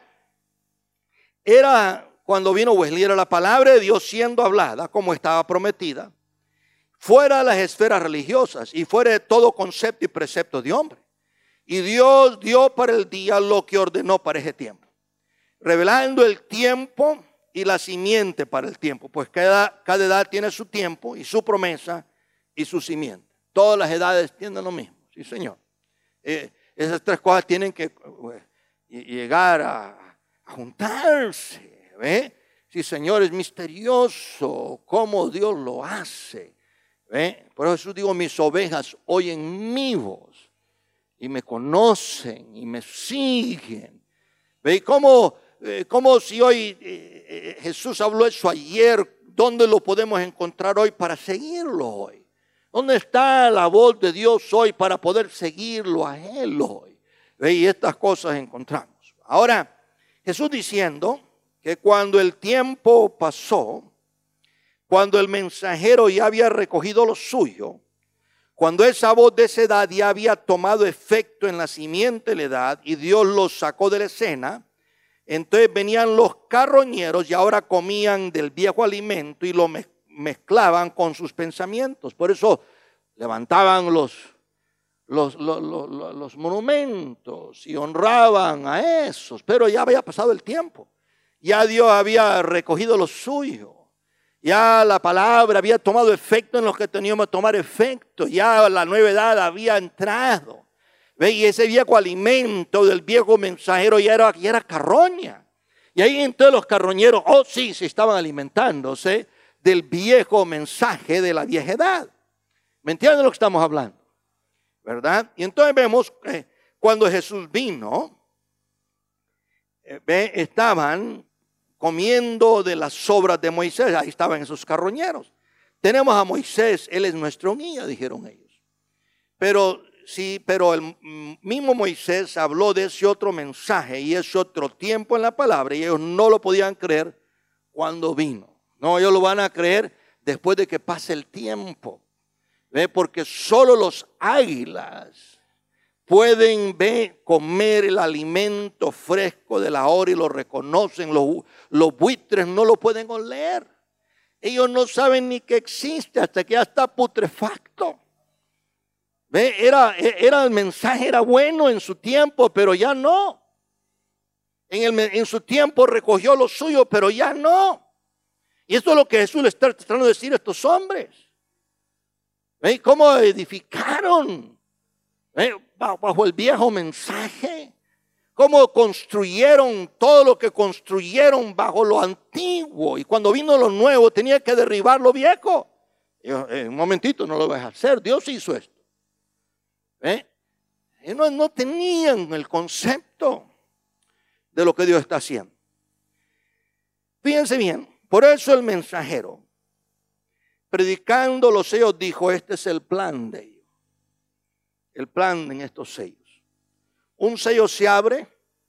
era cuando vino Wesley, era la palabra de Dios siendo hablada como estaba prometida, fuera de las esferas religiosas y fuera de todo concepto y precepto de hombre. Y Dios dio para el día lo que ordenó para ese tiempo, revelando el tiempo y la simiente para el tiempo, pues cada, cada edad tiene su tiempo y su promesa y su simiente. Todas las edades tienen lo mismo, sí señor. Eh, esas tres cosas tienen que eh, llegar a, a juntarse. ¿Ve? Sí, Señor, es misterioso cómo Dios lo hace. ¿Ve? Por eso Jesús dijo, mis ovejas oyen mi voz y me conocen y me siguen. ¿Ve? Y como, eh, como si hoy eh, eh, Jesús habló eso ayer, ¿dónde lo podemos encontrar hoy para seguirlo hoy? ¿Dónde está la voz de Dios hoy para poder seguirlo a Él hoy? ¿Ve? Y estas cosas encontramos. Ahora, Jesús diciendo que cuando el tiempo pasó, cuando el mensajero ya había recogido lo suyo, cuando esa voz de esa edad ya había tomado efecto en la simiente de la edad y Dios los sacó de la escena, entonces venían los carroñeros y ahora comían del viejo alimento y lo mezclaban con sus pensamientos. Por eso levantaban los, los, los, los, los monumentos y honraban a esos, pero ya había pasado el tiempo. Ya Dios había recogido lo suyo. Ya la palabra había tomado efecto en los que teníamos que tomar efecto. Ya la nueva edad había entrado. ¿Ve? Y ese viejo alimento del viejo mensajero ya era, ya era carroña. Y ahí entonces los carroñeros, oh sí, se estaban alimentándose del viejo mensaje de la vieja edad. ¿Me entienden lo que estamos hablando? ¿Verdad? Y entonces vemos que cuando Jesús vino, eh, ve, estaban comiendo de las sobras de Moisés. Ahí estaban esos carroñeros. Tenemos a Moisés, él es nuestro guía, dijeron ellos. Pero sí, pero el mismo Moisés habló de ese otro mensaje y ese otro tiempo en la palabra y ellos no lo podían creer cuando vino. No, ellos lo van a creer después de que pase el tiempo. ¿Ve? Porque solo los águilas pueden ver, comer el alimento fresco de la hora y lo reconocen. Los, los buitres no lo pueden oler. Ellos no saben ni que existe hasta que ya está putrefacto. ¿Ve? Era, era el mensaje era bueno en su tiempo, pero ya no. En, el, en su tiempo recogió lo suyo, pero ya no. Y esto es lo que Jesús le está tratando de decir a estos hombres. ¿Ve? ¿Cómo edificaron? ¿Eh? Bajo el viejo mensaje, cómo construyeron todo lo que construyeron bajo lo antiguo, y cuando vino lo nuevo tenía que derribar lo viejo. Y yo, eh, un momentito, no lo vas a hacer, Dios hizo esto. ¿Eh? Y no, no tenían el concepto de lo que Dios está haciendo. Fíjense bien, por eso el mensajero, predicando los sellos, dijo, este es el plan de ellos. El plan en estos sellos. Un sello se abre,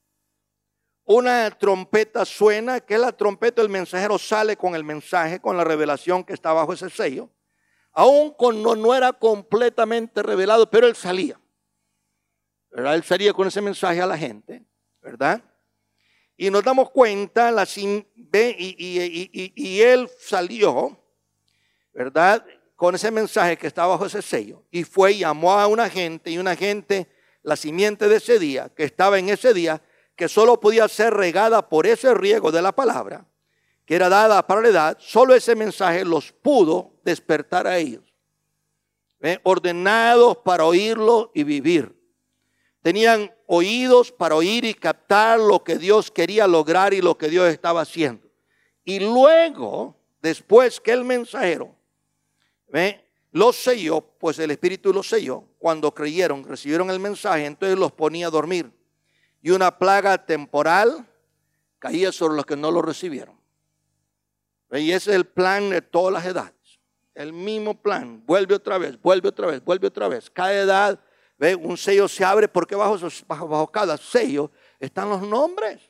una trompeta suena, que es la trompeta, el mensajero sale con el mensaje, con la revelación que está bajo ese sello. Aún con, no, no era completamente revelado, pero él salía. ¿Verdad? Él salía con ese mensaje a la gente, ¿verdad? Y nos damos cuenta, la, ve, y, y, y, y, y él salió, ¿verdad?, con ese mensaje que estaba bajo ese sello, y fue y llamó a una gente, y una gente, la simiente de ese día, que estaba en ese día, que solo podía ser regada por ese riego de la palabra, que era dada para la edad, solo ese mensaje los pudo despertar a ellos. ¿Ven? Ordenados para oírlo y vivir. Tenían oídos para oír y captar lo que Dios quería lograr y lo que Dios estaba haciendo. Y luego, después que el mensajero, ¿ven?, los selló, pues el Espíritu los selló, cuando creyeron, recibieron el mensaje, entonces los ponía a dormir. Y una plaga temporal caía sobre los que no lo recibieron. ¿Ven? Y ese es el plan de todas las edades. El mismo plan, vuelve otra vez, vuelve otra vez, vuelve otra vez. Cada edad, ¿ve?, un sello se abre porque bajo, bajo, bajo cada sello están los nombres.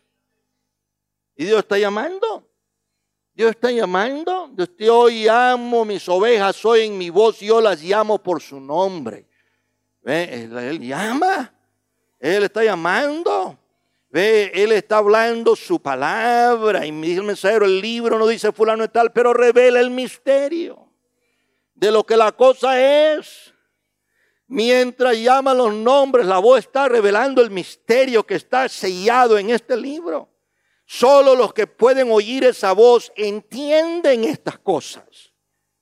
Y Dios está llamando. Dios está llamando. Dios, yo llamo mis ovejas, oyen mi voz, yo las llamo por su nombre. ¿Ve? Él, él llama. Él está llamando. ¿Ve? Él está hablando su palabra. Y me dice el mensajero, el libro no dice fulano y tal, pero revela el misterio de lo que la cosa es. Mientras llama los nombres, la voz está revelando el misterio que está sellado en este libro. Solo los que pueden oír esa voz entienden estas cosas.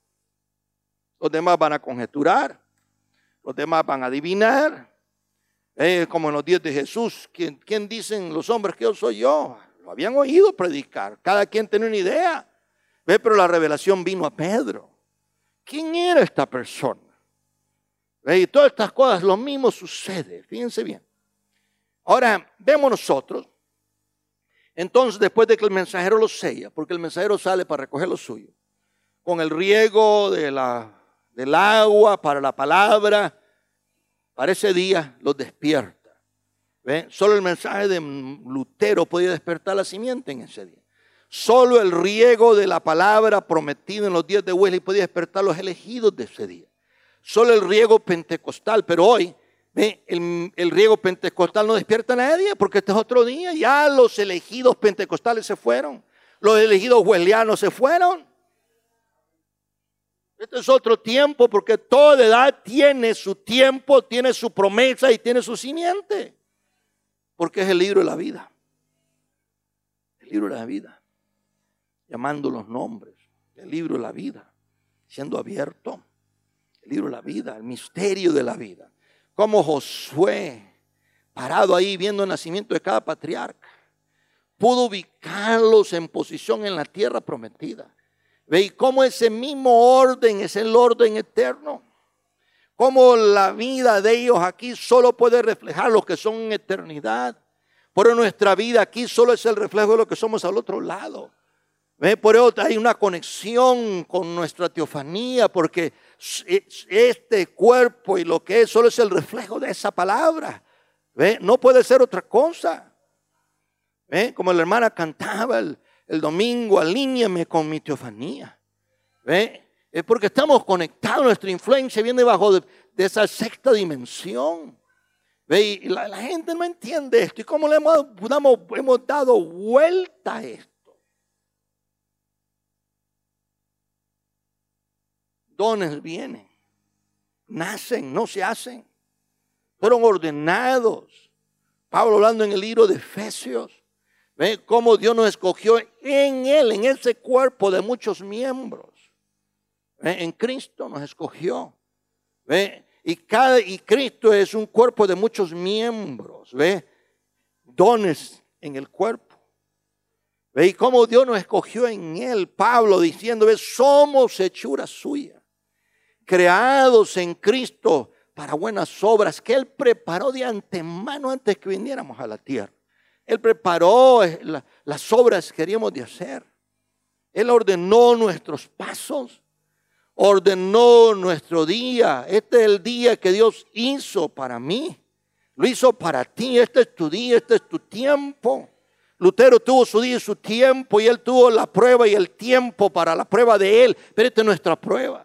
Los demás van a conjeturar, los demás van a adivinar. Eh, como en los días de Jesús, ¿quién, ¿quién dicen los hombres que yo soy yo? Lo habían oído predicar, cada quien tenía una idea. ¿Ve? Pero la revelación vino a Pedro. ¿Quién era esta persona? ¿Ve? Y todas estas cosas, lo mismo sucede, fíjense bien. Ahora, vemos nosotros. Entonces, después de que el mensajero lo sella, porque el mensajero sale para recoger lo suyo, con el riego de la, del agua para la palabra, para ese día los despierta. ¿Ven? Solo el mensaje de Lutero podía despertar la simiente en ese día. Solo el riego de la palabra prometida en los días de Wesley podía despertar los elegidos de ese día. Solo el riego pentecostal, pero hoy ¿ve? El, el riego pentecostal no despierta a nadie porque este es otro día. Ya los elegidos pentecostales se fueron. Los elegidos wesleyanos se fueron. Este es otro tiempo porque toda edad tiene su tiempo, tiene su promesa y tiene su simiente. Porque es el libro de la vida. El libro de la vida. Llamando los nombres. El libro de la vida. Siendo abierto. El libro de la vida. El misterio de la vida. Como Josué, parado ahí viendo el nacimiento de cada patriarca, pudo ubicarlos en posición en la tierra prometida. ¿Ve? Y cómo ese mismo orden es el orden eterno. Cómo la vida de ellos aquí solo puede reflejar lo que son en eternidad. Pero nuestra vida aquí solo es el reflejo de lo que somos al otro lado. ¿Ve? Por eso hay una conexión con nuestra teofanía, porque este cuerpo y lo que es solo es el reflejo de esa palabra. ¿Ve? No puede ser otra cosa. ¿Ve? Como la hermana cantaba el, el domingo, alíñame con mi teofanía. ¿Ve? Es porque estamos conectados, nuestra influencia viene bajo de, de esa sexta dimensión. ¿Ve? Y la, la gente no entiende esto. ¿Y cómo le hemos, hemos, hemos dado vuelta a esto? Dones vienen, nacen, no se hacen. Fueron ordenados. Pablo hablando en el libro de Efesios. ¿Ve? Cómo Dios nos escogió en Él, en ese cuerpo de muchos miembros. ¿Ve? En Cristo nos escogió. ¿Ve? Y, cada, y Cristo es un cuerpo de muchos miembros. ¿Ve? Dones en el cuerpo. ¿Ve? Y cómo Dios nos escogió en Él. Pablo diciendo, ¿ve? Somos hechura suya. Creados en Cristo para buenas obras que Él preparó de antemano antes que viniéramos a la tierra. Él preparó la, las obras que queríamos de hacer. Él ordenó nuestros pasos, ordenó nuestro día. Este es el día que Dios hizo para mí. Lo hizo para ti. Este es tu día, este es tu tiempo. Lutero tuvo su día y su tiempo y él tuvo la prueba y el tiempo para la prueba de él. Pero esta es nuestra prueba.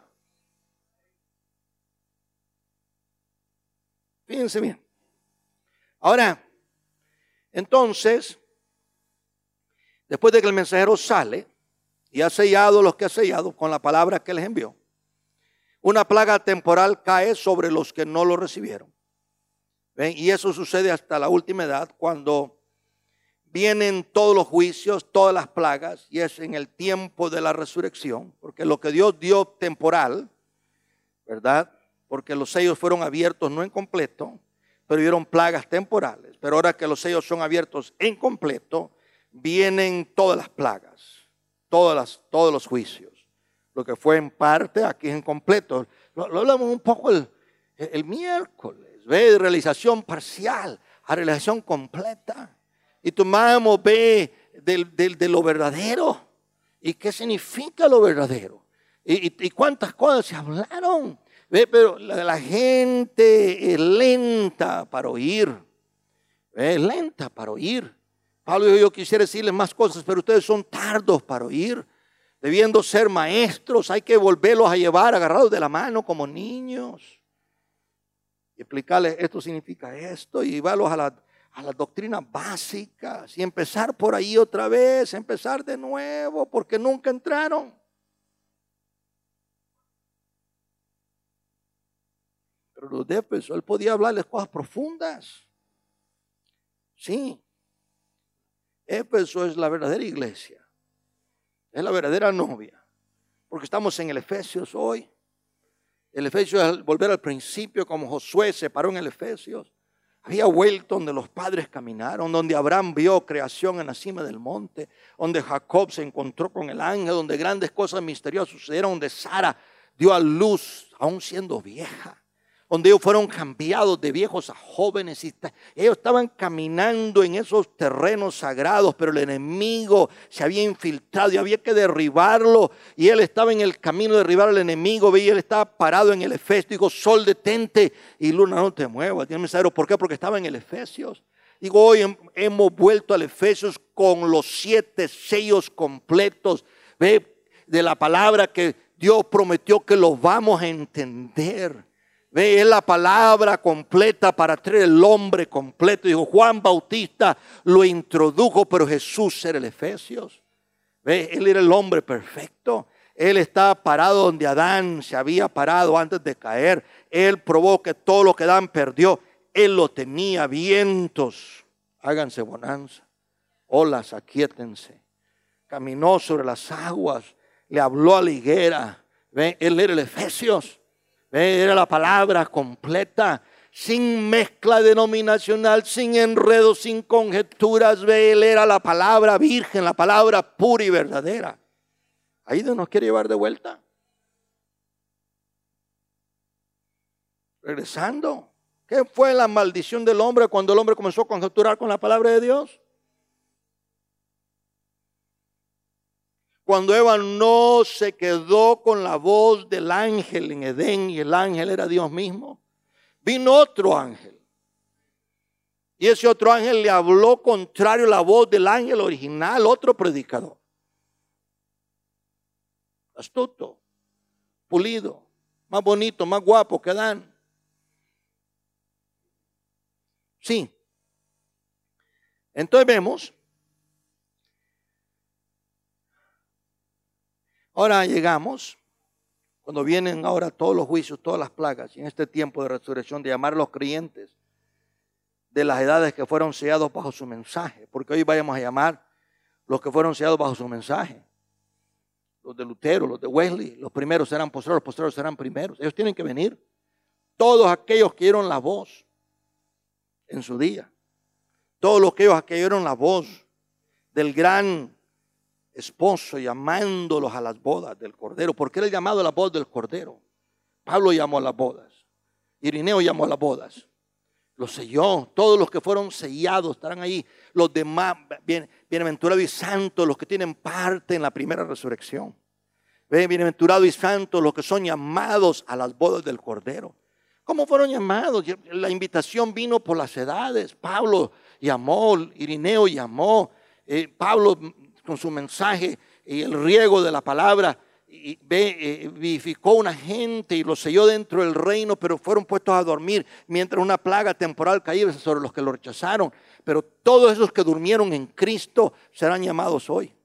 Fíjense bien. Ahora, entonces, después de que el mensajero sale y ha sellado los que ha sellado con la palabra que les envió, una plaga temporal cae sobre los que no lo recibieron. ¿Ven? Y eso sucede hasta la última edad, cuando vienen todos los juicios, todas las plagas, y es en el tiempo de la resurrección, porque lo que Dios dio temporal, ¿verdad? porque los sellos fueron abiertos no en completo, pero hubieron plagas temporales. Pero ahora que los sellos son abiertos en completo, vienen todas las plagas, todas las, todos los juicios. Lo que fue en parte, aquí es en completo. Lo, lo hablamos un poco el, el miércoles, ve, de realización parcial a realización completa. Y tomamos, ve, del, del, de lo verdadero. ¿Y qué significa lo verdadero? ¿Y, y, y cuántas cosas se hablaron? ¿Ve? Pero la, la gente es lenta para oír. ¿Ve? Es lenta para oír. Pablo dijo, yo quisiera decirles más cosas, pero ustedes son tardos para oír. Debiendo ser maestros, hay que volverlos a llevar agarrados de la mano como niños. Y explicarles, esto significa esto, y llevarlos a la, a las doctrinas básicas. Y empezar por ahí otra vez, empezar de nuevo, porque nunca entraron. Pero los de Éfeso, él podía hablarles cosas profundas. Sí. Éfeso es la verdadera iglesia. Es la verdadera novia. Porque estamos en el Efesios hoy. El Efesios es volver al principio, como Josué se paró en el Efesios. Había vuelto donde los padres caminaron, donde Abraham vio creación en la cima del monte, donde Jacob se encontró con el ángel, donde grandes cosas misteriosas sucedieron, donde Sara dio a luz aún siendo vieja, donde ellos fueron cambiados de viejos a jóvenes. Y ellos estaban caminando en esos terrenos sagrados, pero el enemigo se había infiltrado y había que derribarlo. Y él estaba en el camino de derribar al enemigo. Veía, él estaba parado en el Efesios. Digo, sol detente y luna no te muevas. ¿Por qué? Porque estaba en el Efesios. Digo, hoy hemos vuelto al Efesios con los siete sellos completos, ¿ve? De la palabra que Dios prometió que los vamos a entender. Ve, es la palabra completa para traer el hombre completo. Dijo, Juan Bautista lo introdujo, pero Jesús era el Efesios. Ve, él era el hombre perfecto. Él estaba parado donde Adán se había parado antes de caer. Él probó que todo lo que Adán perdió, él lo tenía. Vientos, háganse bonanza. Olas, aquíétense. Caminó sobre las aguas. Le habló a la higuera. Ve, él era el Efesios. Era la palabra completa, sin mezcla denominacional, sin enredos, sin conjeturas. Él era la palabra virgen, la palabra pura y verdadera. Ahí nos quiere llevar de vuelta. Regresando, ¿qué fue la maldición del hombre cuando el hombre comenzó a conjeturar con la palabra de Dios? Cuando Eva no se quedó con la voz del ángel en Edén y el ángel era Dios mismo, vino otro ángel. Y ese otro ángel le habló contrario a la voz del ángel original, otro predicador. Astuto, pulido, más bonito, más guapo que Adán. Sí. Entonces vemos. Ahora llegamos, cuando vienen ahora todos los juicios, todas las plagas, y en este tiempo de resurrección, de llamar a los creyentes de las edades que fueron sellados bajo su mensaje, porque hoy vayamos a llamar los que fueron sellados bajo su mensaje, los de Lutero, los de Wesley, los primeros serán postreros, los postreros serán primeros. Ellos tienen que venir, todos aquellos que oyeron la voz en su día, todos los que ellos que oyeron la voz del gran esposo llamándolos a las bodas del Cordero. ¿Por qué era el llamado a la voz del Cordero? Pablo llamó a las bodas, Irineo llamó a las bodas, los selló. Todos los que fueron sellados estarán ahí. Los demás, bien, bienaventurados y santos, los que tienen parte en la primera resurrección. Bienaventurados y santos los que son llamados a las bodas del Cordero. ¿Cómo fueron llamados? La invitación vino por las edades. Pablo llamó, Irineo llamó, eh, Pablo con su mensaje y el riego de la palabra, y ve, eh, vivificó una gente y los selló dentro del reino, pero fueron puestos a dormir mientras una plaga temporal caía sobre los que lo rechazaron. Pero todos esos que durmieron en Cristo serán llamados hoy.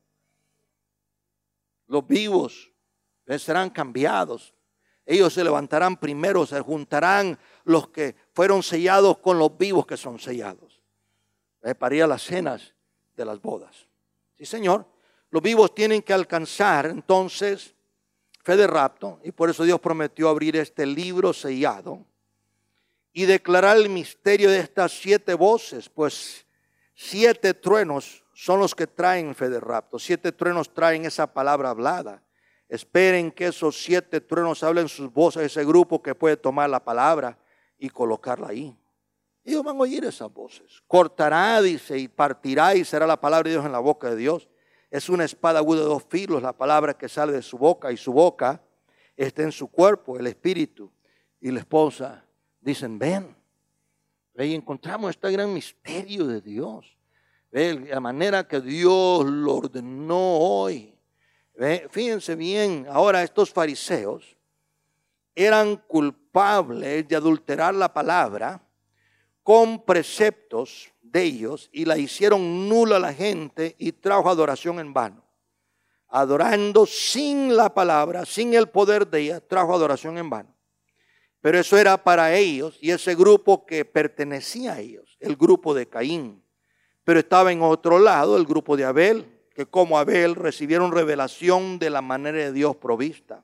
Los vivos eh, serán cambiados. Ellos se levantarán primero, se juntarán los que fueron sellados con los vivos que son sellados, eh, para ir a las cenas de las bodas. Sí, Señor, los vivos tienen que alcanzar entonces fe de rapto, y por eso Dios prometió abrir este libro sellado y declarar el misterio de estas siete voces, pues siete truenos son los que traen fe de rapto. Siete truenos traen esa palabra hablada. Esperen que esos siete truenos hablen sus voces, ese grupo que puede tomar la palabra y colocarla ahí. Ellos van a oír esas voces. Cortará, dice, y partirá, y será la palabra de Dios en la boca de Dios. Es una espada aguda de dos filos, la palabra que sale de su boca, y su boca está en su cuerpo, el espíritu. Y la esposa dicen, ven. Y encontramos este gran misterio de Dios. ¿Ve? La manera que Dios lo ordenó hoy. ¿Ve? Fíjense bien, ahora estos fariseos eran culpables de adulterar la palabra con preceptos de ellos y la hicieron nula a la gente y trajo adoración en vano. Adorando sin la palabra, sin el poder de ella, trajo adoración en vano. Pero eso era para ellos y ese grupo que pertenecía a ellos, el grupo de Caín. Pero estaba en otro lado el grupo de Abel, que como Abel recibieron revelación de la manera de Dios provista.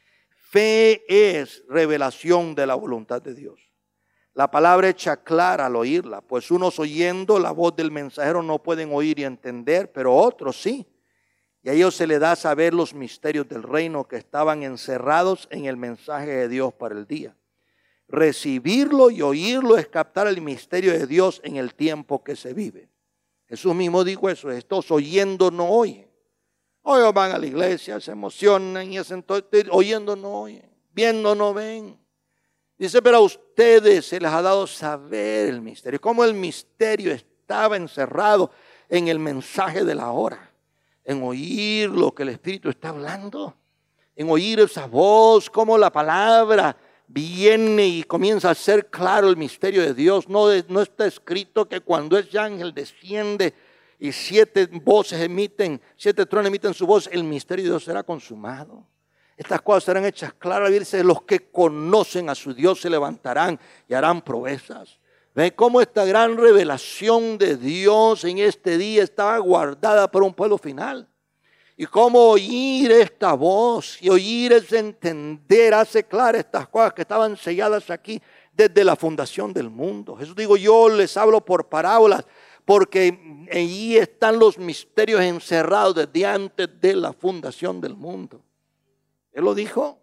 Fe es revelación de la voluntad de Dios. La palabra hecha clara al oírla, pues unos oyendo la voz del mensajero no pueden oír y entender, pero otros sí. Y a ellos se les da a saber los misterios del reino que estaban encerrados en el mensaje de Dios para el día. Recibirlo y oírlo es captar el misterio de Dios en el tiempo que se vive. Jesús mismo dijo eso, estos oyendo no oyen. Hoy van a la iglesia, se emocionan y hacen todo, oyendo no oyen, viendo no ven. Dice, pero a ustedes se les ha dado saber el misterio. Cómo el misterio estaba encerrado en el mensaje de la hora. En oír lo que el Espíritu está hablando. En oír esa voz, cómo la palabra viene y comienza a ser claro el misterio de Dios. No, no está escrito que cuando ese ángel desciende y siete voces emiten, siete tronos emiten su voz, el misterio de Dios será consumado. Estas cosas serán hechas claras. Dice, los que conocen a su Dios se levantarán y harán proezas. ¿Ven cómo esta gran revelación de Dios en este día estaba guardada para un pueblo final? Y cómo oír esta voz y oír es entender, hace claras estas cosas que estaban selladas aquí desde la fundación del mundo. Jesús digo, yo les hablo por parábolas porque allí están los misterios encerrados desde antes de la fundación del mundo. Él lo dijo.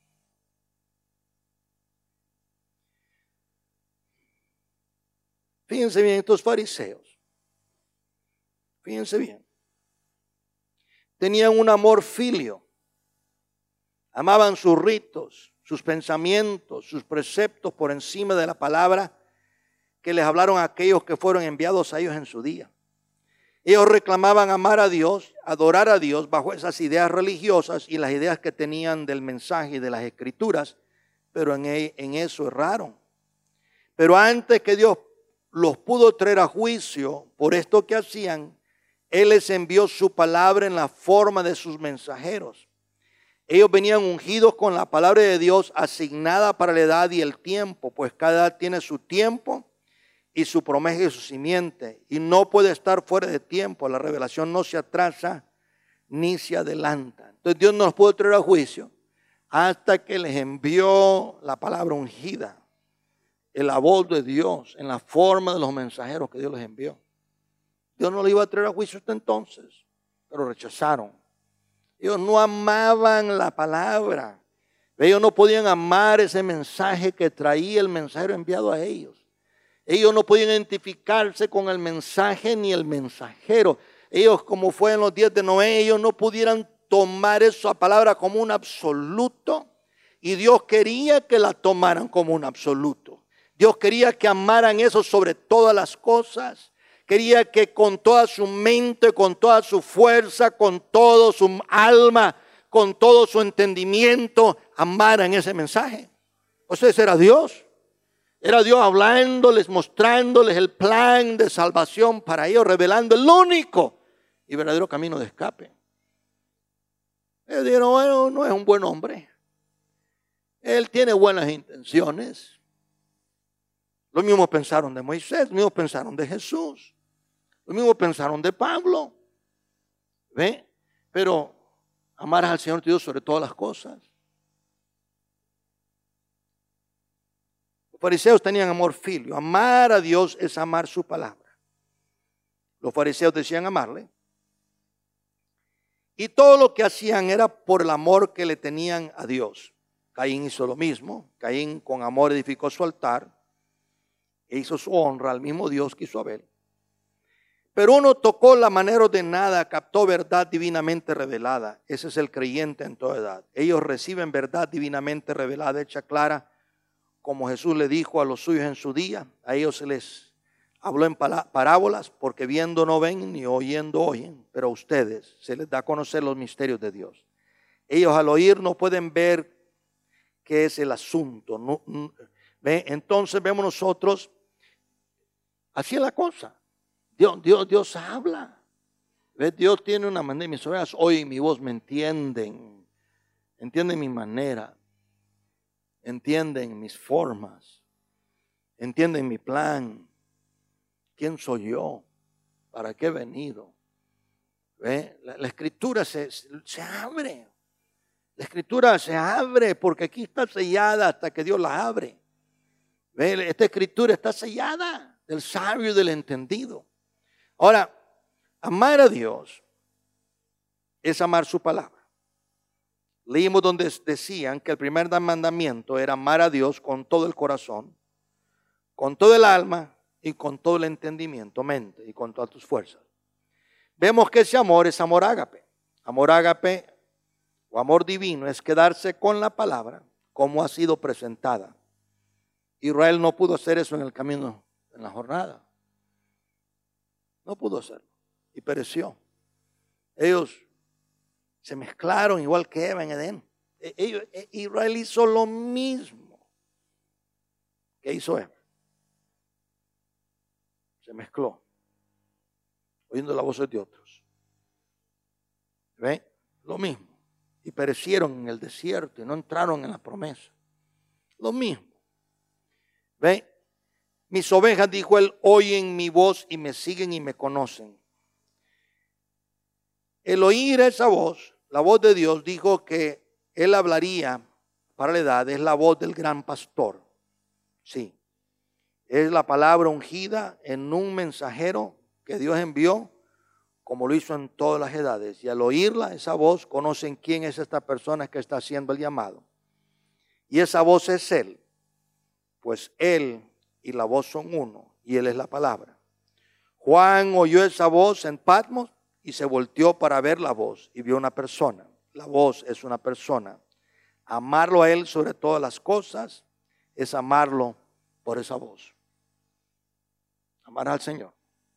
Fíjense bien estos fariseos. Fíjense bien. Tenían un amor filio. Amaban sus ritos, sus pensamientos, sus preceptos por encima de la palabra que les hablaron a aquellos que fueron enviados a ellos en su día. Ellos reclamaban amar a Dios, adorar a Dios bajo esas ideas religiosas y las ideas que tenían del mensaje y de las escrituras, pero en, en eso erraron. Pero antes que Dios los pudo traer a juicio por esto que hacían, Él les envió su palabra en la forma de sus mensajeros. Ellos venían ungidos con la palabra de Dios asignada para la edad y el tiempo, pues cada edad tiene su tiempo y su promesa y su simiente, y no puede estar fuera de tiempo. La revelación no se atrasa ni se adelanta. Entonces Dios no los pudo traer a juicio hasta que les envió la palabra ungida, en la voz de Dios, en la forma de los mensajeros que Dios les envió. Dios no les iba a traer a juicio hasta entonces, pero rechazaron. Ellos no amaban la palabra. Ellos no podían amar ese mensaje que traía el mensajero enviado a ellos. Ellos no podían identificarse con el mensaje ni el mensajero. Ellos, como fue en los días de Noé, ellos no pudieran tomar esa palabra como un absoluto. Y Dios quería que la tomaran como un absoluto. Dios quería que amaran eso sobre todas las cosas. Quería que con toda su mente, con toda su fuerza, con todo su alma, con todo su entendimiento, amaran ese mensaje. O sea, ese era Dios. Era Dios hablándoles, mostrándoles el plan de salvación para ellos, revelando el único y verdadero camino de escape. Ellos dijeron, bueno, no es un buen hombre. Él tiene buenas intenciones. Los mismos pensaron de Moisés, los mismos pensaron de Jesús. Los mismos pensaron de Pablo. ¿Ve? Pero Amarás al Señor tu Dios sobre todas las cosas. Los fariseos tenían amor filio. Amar a Dios es amar su palabra. Los fariseos decían amarle. Y todo lo que hacían era por el amor que le tenían a Dios. Caín hizo lo mismo. Caín con amor edificó su altar e hizo su honra al mismo Dios que hizo Abel. Pero uno tocó la manera ordenada, captó verdad divinamente revelada. Ese es el creyente en toda edad. Ellos reciben verdad divinamente revelada, hecha clara, como Jesús le dijo a los suyos en su día. A ellos se les habló en parábolas, porque viendo no ven ni oyendo oyen, pero a ustedes se les da a conocer los misterios de Dios. Ellos al oír no pueden ver qué es el asunto. No, no, ¿ve? Entonces vemos nosotros, así es la cosa. Dios, Dios, Dios habla. ¿Ve? Dios tiene una manera. Mis ovejas oyen mi voz, me entienden. Entienden mi manera. Entienden mis formas. Entienden mi plan. ¿Quién soy yo? ¿Para qué he venido? ¿Ve? La, la escritura se, se abre. La escritura se abre porque aquí está sellada hasta que Dios la abre. ¿Ve? Esta escritura está sellada del sabio y del entendido. Ahora, amar a Dios es amar su palabra. Leímos donde decían que el primer mandamiento era amar a Dios con todo el corazón, con todo el alma y con todo el entendimiento, mente y con todas tus fuerzas. Vemos que ese amor es amor ágape. Amor ágape o amor divino es quedarse con la palabra como ha sido presentada. Israel no pudo hacer eso en el camino, en la jornada. No pudo hacerlo y pereció. Ellos se mezclaron igual que Eva en Edén. Ellos, Israel hizo lo mismo que hizo Eva. Se mezcló, oyendo la voz de otros. ¿Ven? Lo mismo. Y perecieron en el desierto y no entraron en la promesa. Lo mismo. ¿Ven? Mis ovejas, dijo él, oyen mi voz y me siguen y me conocen. El oír esa voz, la voz de Dios, dijo que él hablaría para la edad, es la voz del gran pastor. Sí. Es la palabra ungida en un mensajero que Dios envió, como lo hizo en todas las edades. Y al oírla, esa voz, conocen quién es esta persona que está haciendo el llamado. Y esa voz es Él. Pues Él y la voz son uno, y Él es la palabra. Juan oyó esa voz en Patmos y se volteó para ver la voz y vio una persona. La voz es una persona. Amarlo a Él sobre todas las cosas es amarlo por esa voz. Amar al Señor,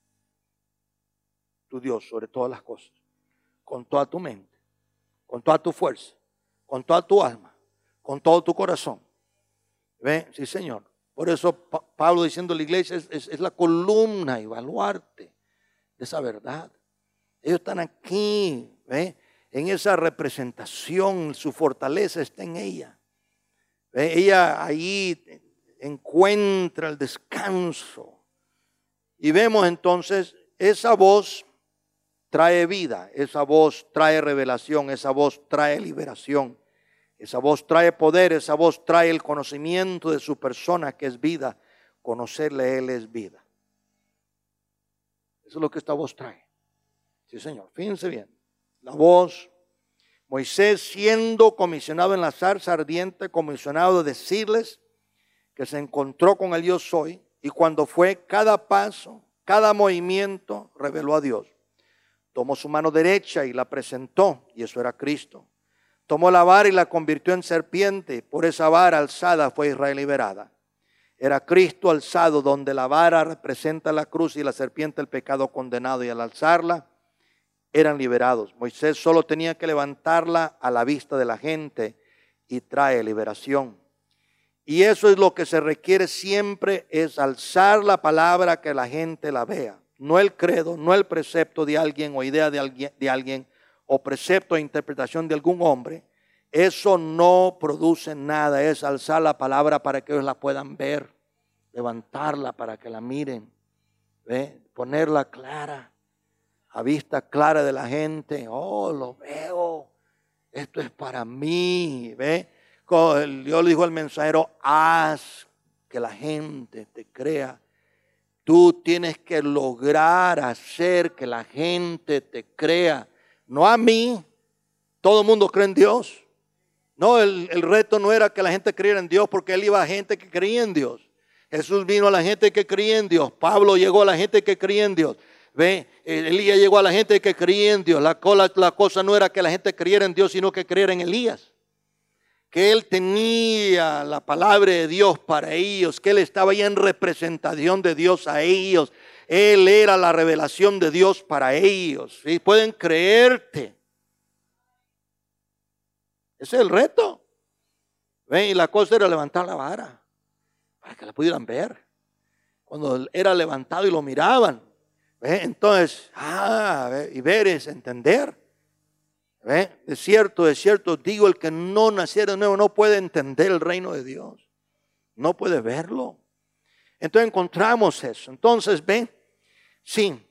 tu Dios, sobre todas las cosas, con toda tu mente, con toda tu fuerza, con toda tu alma, con todo tu corazón. ¿Ven? Sí, Señor. Por eso Pablo diciendo a la iglesia es, es, es la columna y baluarte de esa verdad. Ellos están aquí, ¿ve? En esa representación, su fortaleza está en ella. ¿Ve? Ella ahí encuentra el descanso. Y vemos entonces, esa voz trae vida, esa voz trae revelación, esa voz trae liberación. Esa voz trae poder, esa voz trae el conocimiento de su persona que es vida. Conocerle a Él es vida. Eso es lo que esta voz trae. Sí, Señor. Fíjense bien. La voz, Moisés siendo comisionado en la zarza ardiente, comisionado de decirles que se encontró con el yo soy. Y cuando fue, cada paso, cada movimiento reveló a Dios. Tomó su mano derecha y la presentó, y eso era Cristo. Tomó la vara y la convirtió en serpiente. Por esa vara alzada fue Israel liberada. Era Cristo alzado, donde la vara representa la cruz y la serpiente el pecado condenado. Y al alzarla eran liberados. Moisés solo tenía que levantarla a la vista de la gente y trae liberación. Y eso es lo que se requiere siempre, es alzar la palabra, que la gente la vea. No el credo, no el precepto de alguien o idea de alguien, de alguien o precepto e interpretación de algún hombre. Eso no produce nada, es alzar la palabra para que ellos la puedan ver, levantarla para que la miren, ¿ve? Ponerla clara, a vista clara de la gente. Oh, lo veo, Esto es para mí. ¿Ve? Dios le dijo al mensajero, haz que la gente te crea. Tú tienes que lograr hacer que la gente te crea. No a mí. Todo el mundo cree en Dios. No, el, el reto no era que la gente creyera en Dios, porque él iba a gente que creía en Dios. Jesús vino a la gente que creía en Dios. Pablo llegó a la gente que creía en Dios. Ve, Elías llegó a la gente que creía en Dios. La, la, la cosa no era que la gente creyera en Dios, sino que creyera en Elías. Que él tenía la palabra de Dios para ellos, que él estaba ahí en representación de Dios a ellos. Él era la revelación de Dios para ellos. ¿Sí? Pueden creerte. Ese es el reto. ¿Ven? Y la cosa era levantar la vara para que la pudieran ver. Cuando era levantado y lo miraban. ¿Ven? Entonces, ah, ¿ve? Y ver es entender. ¿Ve? Es cierto, es cierto. Digo, el que no naciera de nuevo no puede entender el reino de Dios. No puede verlo. Entonces encontramos eso. Entonces, ven, sí.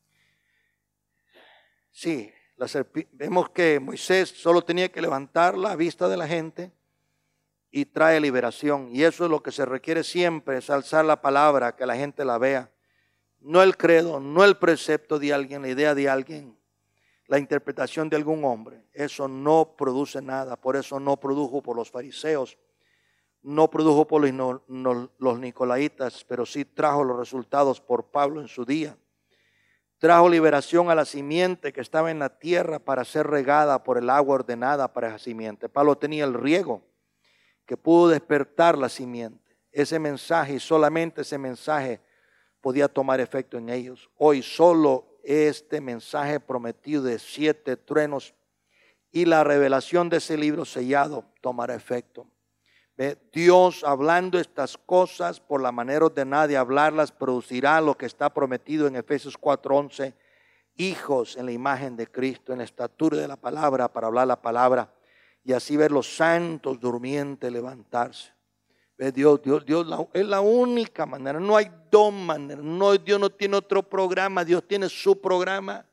Sí. La vemos que Moisés solo tenía que levantar la vista de la gente y trae liberación. Y eso es lo que se requiere siempre, es alzar la palabra, que la gente la vea. No el credo, no el precepto de alguien, la idea de alguien, la interpretación de algún hombre. Eso no produce nada. Por eso no produjo por los fariseos, no produjo por los, no, no, los nicolaitas, pero sí trajo los resultados por Pablo en su día. Trajo liberación a la simiente que estaba en la tierra para ser regada por el agua ordenada para esa simiente. Pablo tenía el riego que pudo despertar la simiente. Ese mensaje y solamente ese mensaje podía tomar efecto en ellos. Hoy solo este mensaje prometido de siete truenos y la revelación de ese libro sellado tomará efecto. ¿Ve? Dios hablando estas cosas por la manera ordenada de hablarlas producirá lo que está prometido en Efesios cuatro once, hijos en la imagen de Cristo, en la estatura de la palabra para hablar la palabra y así ver los santos durmientes levantarse. ¿Ve? Dios, Dios, Dios la, es la única manera, no hay dos maneras, no, Dios no tiene otro programa, Dios tiene su programa.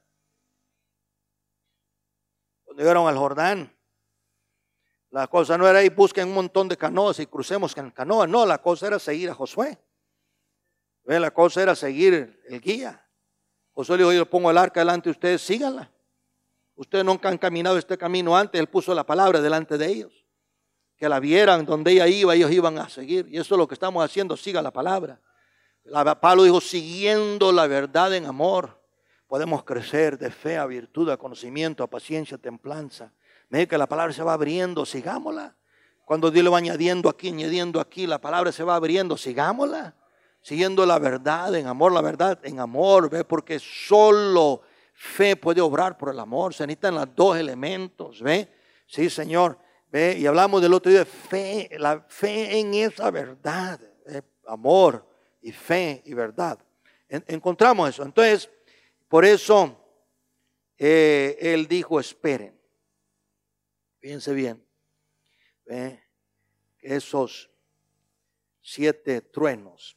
Cuando llegaron al Jordán, la cosa no era ir busquen un montón de canoas y crucemos en canoa. No, la cosa era seguir a Josué. ¿Ve? La cosa era seguir el guía. Josué le dijo, yo pongo el arca delante de ustedes, síganla. Ustedes nunca han caminado este camino antes. Él puso la palabra delante de ellos. Que la vieran donde ella iba, ellos iban a seguir. Y eso es lo que estamos haciendo, siga la palabra. La, Pablo dijo, siguiendo la verdad en amor, podemos crecer de fe a virtud, a conocimiento, a paciencia, a templanza. Me dice que la palabra se va abriendo, sigámosla. Cuando Dios le va añadiendo aquí, añadiendo aquí, la palabra se va abriendo, sigámosla. Siguiendo la verdad en amor, la verdad en amor, ¿ve? Porque solo fe puede obrar por el amor. Se necesitan los dos elementos, ¿ve? Sí, Señor, ¿ve? Y hablamos del otro día de fe, la fe en esa verdad, ¿ve? Amor y fe y verdad. En, encontramos eso. Entonces, por eso eh, Él dijo, esperen. Fíjense bien, ¿ve? Esos siete truenos.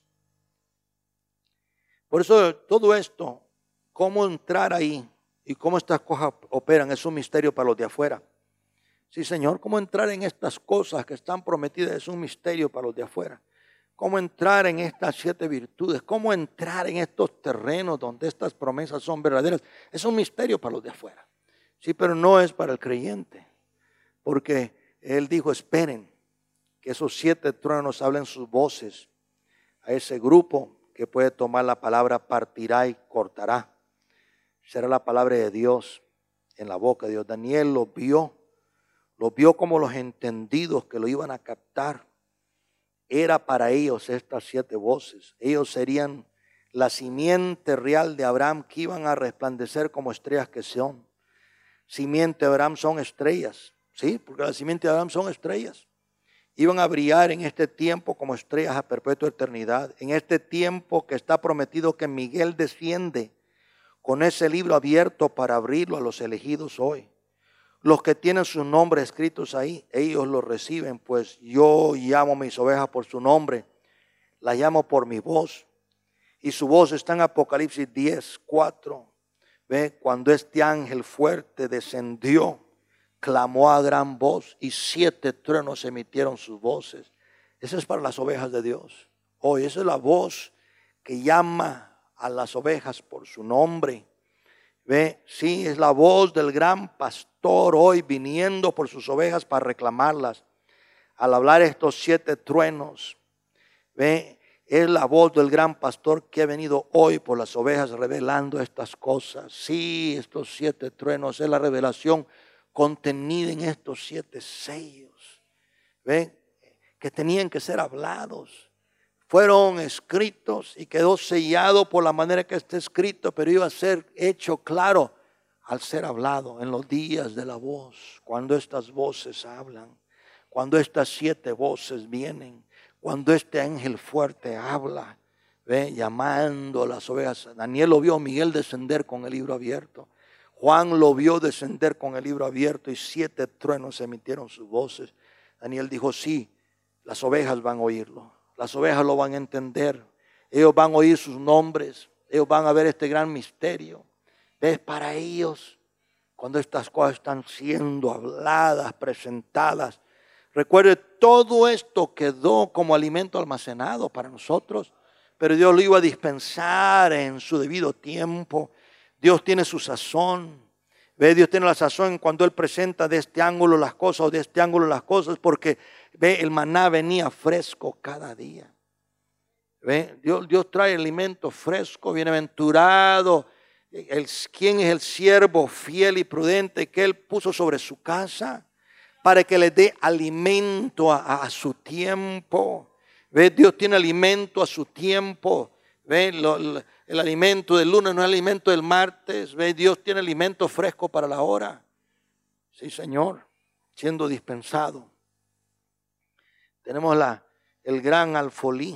Por eso todo esto, cómo entrar ahí y cómo estas cosas operan, es un misterio para los de afuera. Sí, Señor, cómo entrar en estas cosas que están prometidas es un misterio para los de afuera. Cómo entrar en estas siete virtudes, cómo entrar en estos terrenos donde estas promesas son verdaderas, es un misterio para los de afuera. Sí, pero no es para el creyente. Porque Él dijo, esperen que esos siete truenos hablen sus voces a ese grupo que puede tomar la palabra, partirá y cortará. Será la palabra de Dios en la boca de Dios. Daniel lo vio, lo vio como los entendidos que lo iban a captar. Era para ellos estas siete voces. Ellos serían la simiente real de Abraham que iban a resplandecer como estrellas que son. Simiente de Abraham son estrellas. Sí, porque la simiente de Abraham son estrellas. Iban a brillar en este tiempo como estrellas a perpetua eternidad. En este tiempo que está prometido que Miguel desciende con ese libro abierto para abrirlo a los elegidos hoy. Los que tienen sus nombres escritos ahí, ellos los reciben, pues yo llamo a mis ovejas por su nombre, las llamo por mi voz. Y su voz está en Apocalipsis diez, cuatro. Ve, cuando este ángel fuerte descendió, clamó a gran voz y siete truenos emitieron sus voces. Esa es para las ovejas de Dios. Hoy esa es la voz que llama a las ovejas por su nombre. Ve, sí, es la voz del gran pastor hoy viniendo por sus ovejas para reclamarlas. Al hablar estos siete truenos, ve, es la voz del gran pastor que ha venido hoy por las ovejas revelando estas cosas. Sí, estos siete truenos es la revelación contenida en estos siete sellos. Ve, que tenían que ser hablados. Fueron escritos y quedó sellado por la manera que está escrito, pero iba a ser hecho claro al ser hablado en los días de la voz. Cuando estas voces hablan, cuando estas siete voces vienen, cuando este ángel fuerte habla, ve, llamando a las ovejas. Daniel lo vio, Miguel descender con el libro abierto. Juan lo vio descender con el libro abierto y siete truenos emitieron sus voces. Daniel dijo, sí, las ovejas van a oírlo. Las ovejas lo van a entender. Ellos van a oír sus nombres. Ellos van a ver este gran misterio. ¿Ves? Para ellos, cuando estas cosas están siendo habladas, presentadas. Recuerde, todo esto quedó como alimento almacenado para nosotros. Pero Dios lo iba a dispensar en su debido tiempo. Dios tiene su sazón. ¿Ve? Dios tiene la sazón cuando Él presenta de este ángulo las cosas o de este ángulo las cosas. Porque ve, el maná venía fresco cada día. ¿Ve? Dios, Dios trae alimento fresco, bienaventurado. El, ¿Quién es el siervo fiel y prudente que Él puso sobre su casa para que le dé alimento a, a su tiempo? ¿Ve? Dios tiene alimento a su tiempo. ¿Ve? Lo, lo, el alimento del lunes no es el alimento del martes. ¿Ve? Dios tiene alimento fresco para la hora. Sí, Señor, siendo dispensado. Tenemos la, el gran alfolí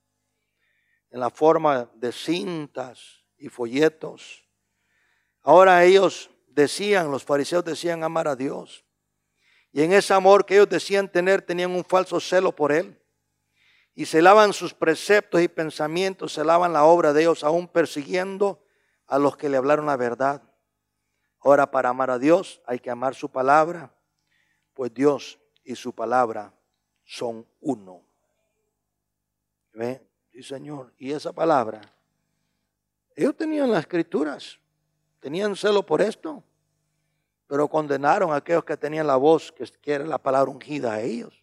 en la forma de cintas y folletos. Ahora ellos decían, los fariseos decían amar a Dios. Y en ese amor que ellos decían tener, tenían un falso celo por Él. Y celaban sus preceptos y pensamientos, celaban la obra de ellos, aún persiguiendo a los que le hablaron la verdad. Ahora, para amar a Dios hay que amar su palabra, pues Dios y su palabra son uno. ¿Ve? Sí, Señor. Y esa palabra, ellos tenían las escrituras, tenían celo por esto, pero condenaron a aquellos que tenían la voz, que era la palabra ungida a ellos.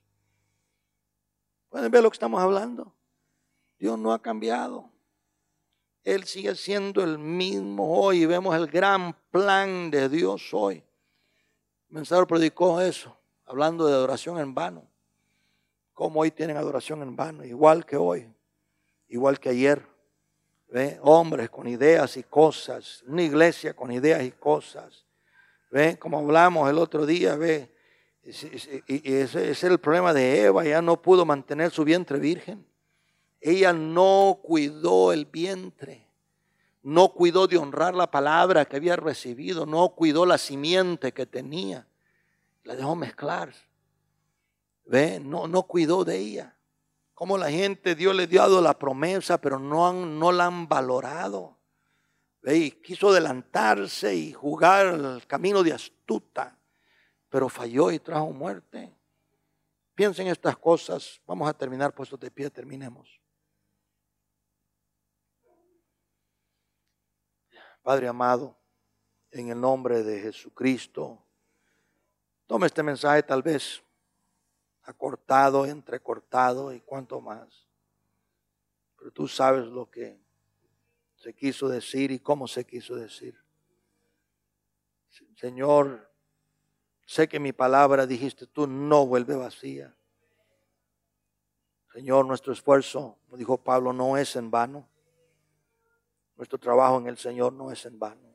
¿Pueden ver lo que estamos hablando? Dios no ha cambiado. Él sigue siendo el mismo hoy y vemos el gran plan de Dios hoy. El mensaje predicó eso, hablando de adoración en vano. Como hoy tienen adoración en vano, igual que hoy, igual que ayer. ¿Ve? Hombres con ideas y cosas, una iglesia con ideas y cosas. ¿Ve? Como hablamos el otro día, ve. Y ese es el problema de Eva, ella no pudo mantener su vientre virgen. Ella no cuidó el vientre, no cuidó de honrar la palabra que había recibido, no cuidó la simiente que tenía, la dejó mezclar. ¿Ve? No, no cuidó de ella. Como la gente, Dios le dio dado la promesa, pero no, han, no la han valorado. ¿Ve? Y quiso adelantarse y jugar el camino de astuta, pero falló y trajo muerte. Piensen estas cosas. Vamos a terminar puestos de pie, terminemos. Padre amado, en el nombre de Jesucristo, toma este mensaje tal vez acortado, entrecortado y cuanto más. Pero tú sabes lo que se quiso decir y cómo se quiso decir. Señor, sé que mi palabra, dijiste tú, no vuelve vacía. Señor, nuestro esfuerzo, como dijo Pablo, no es en vano. Nuestro trabajo en el Señor no es en vano.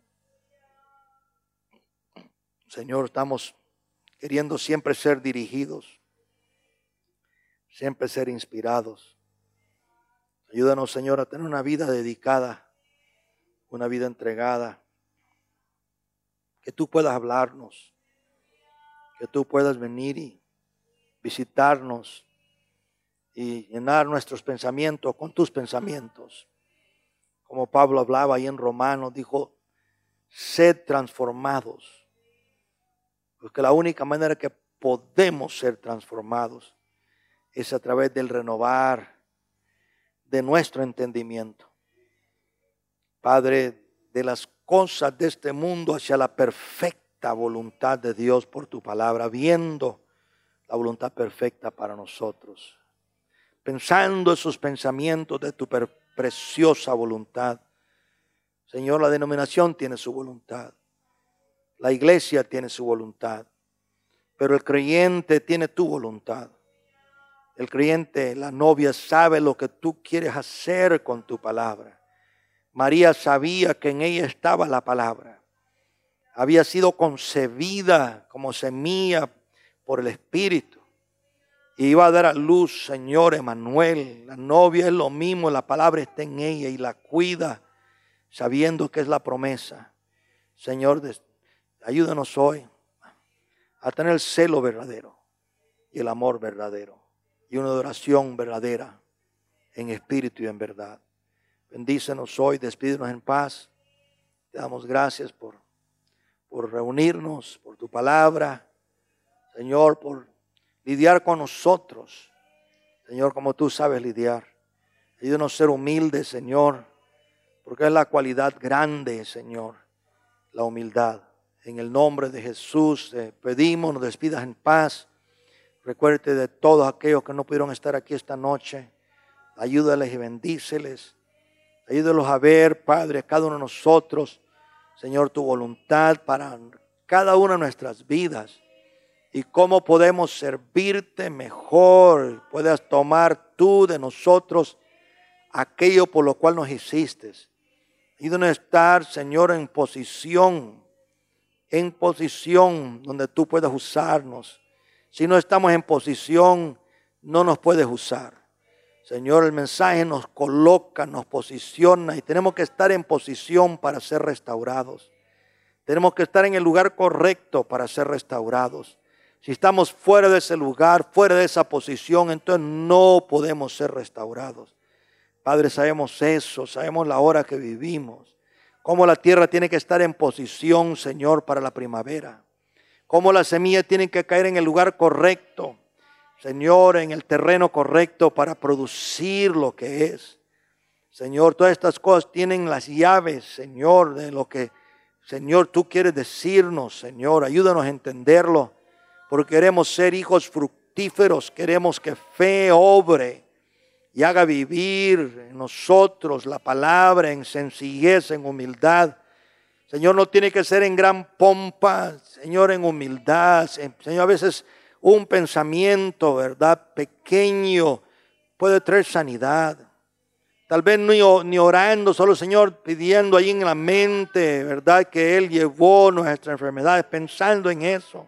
Señor, estamos queriendo siempre ser dirigidos, siempre ser inspirados. Ayúdanos, Señor, a tener una vida dedicada, una vida entregada. Que tú puedas hablarnos, que tú puedas venir y visitarnos y llenar nuestros pensamientos con tus pensamientos. Como Pablo hablaba ahí en Romanos, dijo, sed transformados Porque la única manera que podemos ser transformados es a través del renovar de nuestro entendimiento. Padre, de las cosas de este mundo hacia la perfecta voluntad de Dios por tu palabra, viendo la voluntad perfecta para nosotros. Pensando esos pensamientos de tu preciosa voluntad. Señor, la denominación tiene su voluntad. La iglesia tiene su voluntad. Pero el creyente tiene tu voluntad. El creyente, la novia, sabe lo que tú quieres hacer con tu palabra. María sabía que en ella estaba la palabra. Había sido concebida como semilla por el Espíritu. Y iba a dar a luz, Señor Emanuel. La novia es lo mismo, la palabra está en ella y la cuida, sabiendo que es la promesa. Señor, ayúdanos hoy a tener el celo verdadero y el amor verdadero. Y una adoración verdadera en espíritu y en verdad. Bendícenos hoy, despídenos en paz. Te damos gracias por, por reunirnos, por tu palabra. Señor, por lidiar con nosotros. Señor, como tú sabes lidiar. Ayúdanos a ser humildes, Señor, porque es la cualidad grande, Señor, la humildad. En el nombre de Jesús te pedimos, nos despidas en paz. Recuérdate de todos aquellos que no pudieron estar aquí esta noche. Ayúdales y bendíceles. Ayúdalos a ver, Padre, cada uno de nosotros, Señor, tu voluntad para cada una de nuestras vidas. Y cómo podemos servirte mejor. Puedas tomar tú de nosotros aquello por lo cual nos hiciste. Ayúdanos a estar, Señor, en posición, en posición donde tú puedas usarnos. Si no estamos en posición, no nos puedes usar. Señor, el mensaje nos coloca, nos posiciona y tenemos que estar en posición para ser restaurados. Tenemos que estar en el lugar correcto para ser restaurados. Si estamos fuera de ese lugar, fuera de esa posición, entonces no podemos ser restaurados. Padre, sabemos eso, sabemos la hora que vivimos. Cómo la tierra tiene que estar en posición, Señor, para la primavera. Cómo la semilla tiene que caer en el lugar correcto, Señor, en el terreno correcto para producir lo que es. Señor, todas estas cosas tienen las llaves, Señor, de lo que, Señor, tú quieres decirnos, Señor. Ayúdanos a entenderlo, porque queremos ser hijos fructíferos, queremos que fe obre y haga vivir en nosotros la palabra en sencillez, en humildad. Señor, no tiene que ser en gran pompa, Señor, en humildad. Señor, a veces un pensamiento, ¿verdad?, pequeño puede traer sanidad. Tal vez ni, ni orando, solo, Señor, pidiendo ahí en la mente, ¿verdad?, que Él llevó nuestras enfermedades, pensando en eso.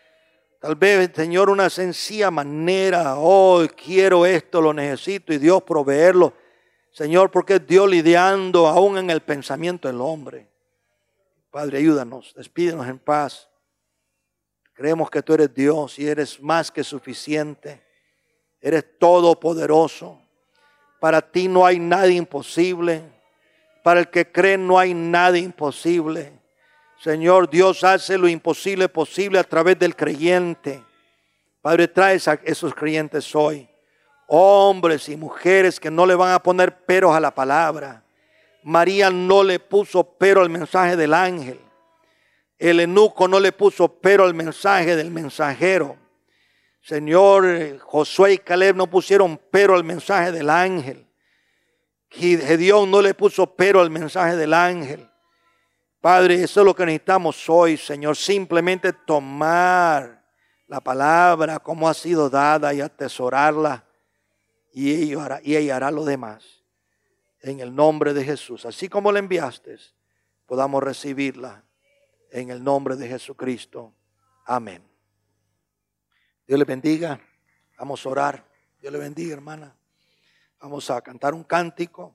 Tal vez, Señor, una sencilla manera, oh, quiero esto, lo necesito, y Dios proveerlo. Señor, porque es Dios lidiando aún en el pensamiento del hombre. Padre, ayúdanos, despídenos en paz. Creemos que tú eres Dios y eres más que suficiente. Eres todopoderoso. Para ti no hay nada imposible. Para el que cree no hay nada imposible. Señor, Dios hace lo imposible posible a través del creyente. Padre, trae a esos creyentes hoy. Hombres y mujeres que no le van a poner peros a la palabra. María no le puso pero al mensaje del ángel. El eunuco no le puso pero al mensaje del mensajero. Señor, Josué y Caleb no pusieron pero al mensaje del ángel. Gedeón no le puso pero al mensaje del ángel. Padre, eso es lo que necesitamos hoy, Señor. Simplemente tomar la palabra como ha sido dada y atesorarla. Y ella hará, y ella hará lo demás. En el nombre de Jesús. Así como la enviaste, podamos recibirla. En el nombre de Jesucristo. Amén. Dios le bendiga. Vamos a orar. Dios le bendiga, hermana. Vamos a cantar un cántico.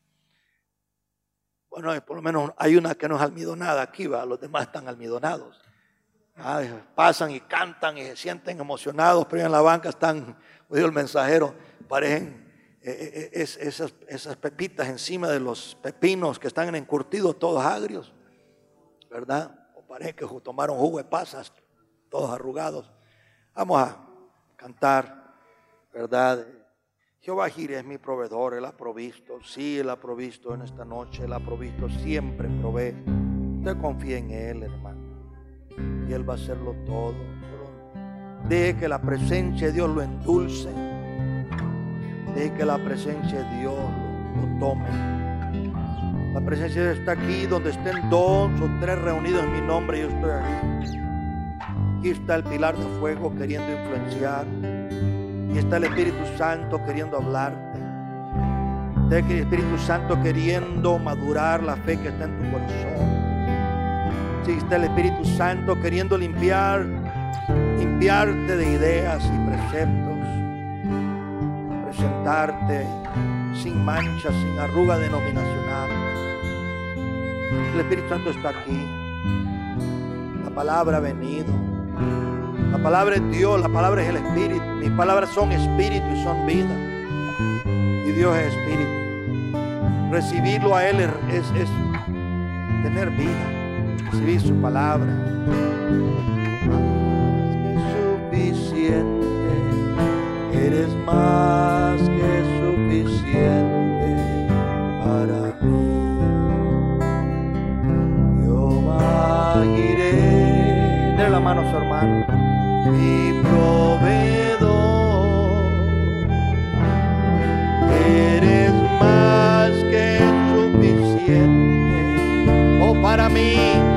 Bueno, por lo menos hay una que no es almidonada aquí, ¿va? Los demás están almidonados. Ah, pasan y cantan y se sienten emocionados, pero en la banca están, como dijo el mensajero, parecen eh, es, esas, esas pepitas encima de los pepinos que están encurtidos todos agrios, ¿verdad? O parece que tomaron jugo de pasas todos arrugados. Vamos a cantar, ¿verdad? Jehová Jireh es mi proveedor, Él ha provisto. Sí, Él ha provisto en esta noche, Él ha provisto, siempre provee. Usted confía en Él, hermano, y Él va a hacerlo todo. Deje que la presencia de Dios lo endulce. Deje que la presencia de Dios lo, lo tome. La presencia de Dios está aquí, donde estén dos o tres reunidos en mi nombre, yo estoy aquí. Aquí está el pilar de fuego queriendo influenciar. Y está el Espíritu Santo queriendo hablarte. Está el Espíritu Santo queriendo madurar la fe que está en tu corazón. Sí, está el Espíritu Santo queriendo limpiar, limpiarte de ideas y preceptos. Presentarte sin mancha, sin arruga denominacional. El Espíritu Santo está aquí. La palabra ha venido. La palabra es Dios, la palabra es el Espíritu. Mis palabras son espíritu y son vida. Y Dios es espíritu. Recibirlo a Él es, es, es tener vida. Recibir su palabra. Más que suficiente. Eres más que suficiente para mí. Jehová Jireh. Dale la mano a su hermano. Mi proveedor, eres más que suficiente, oh para mí.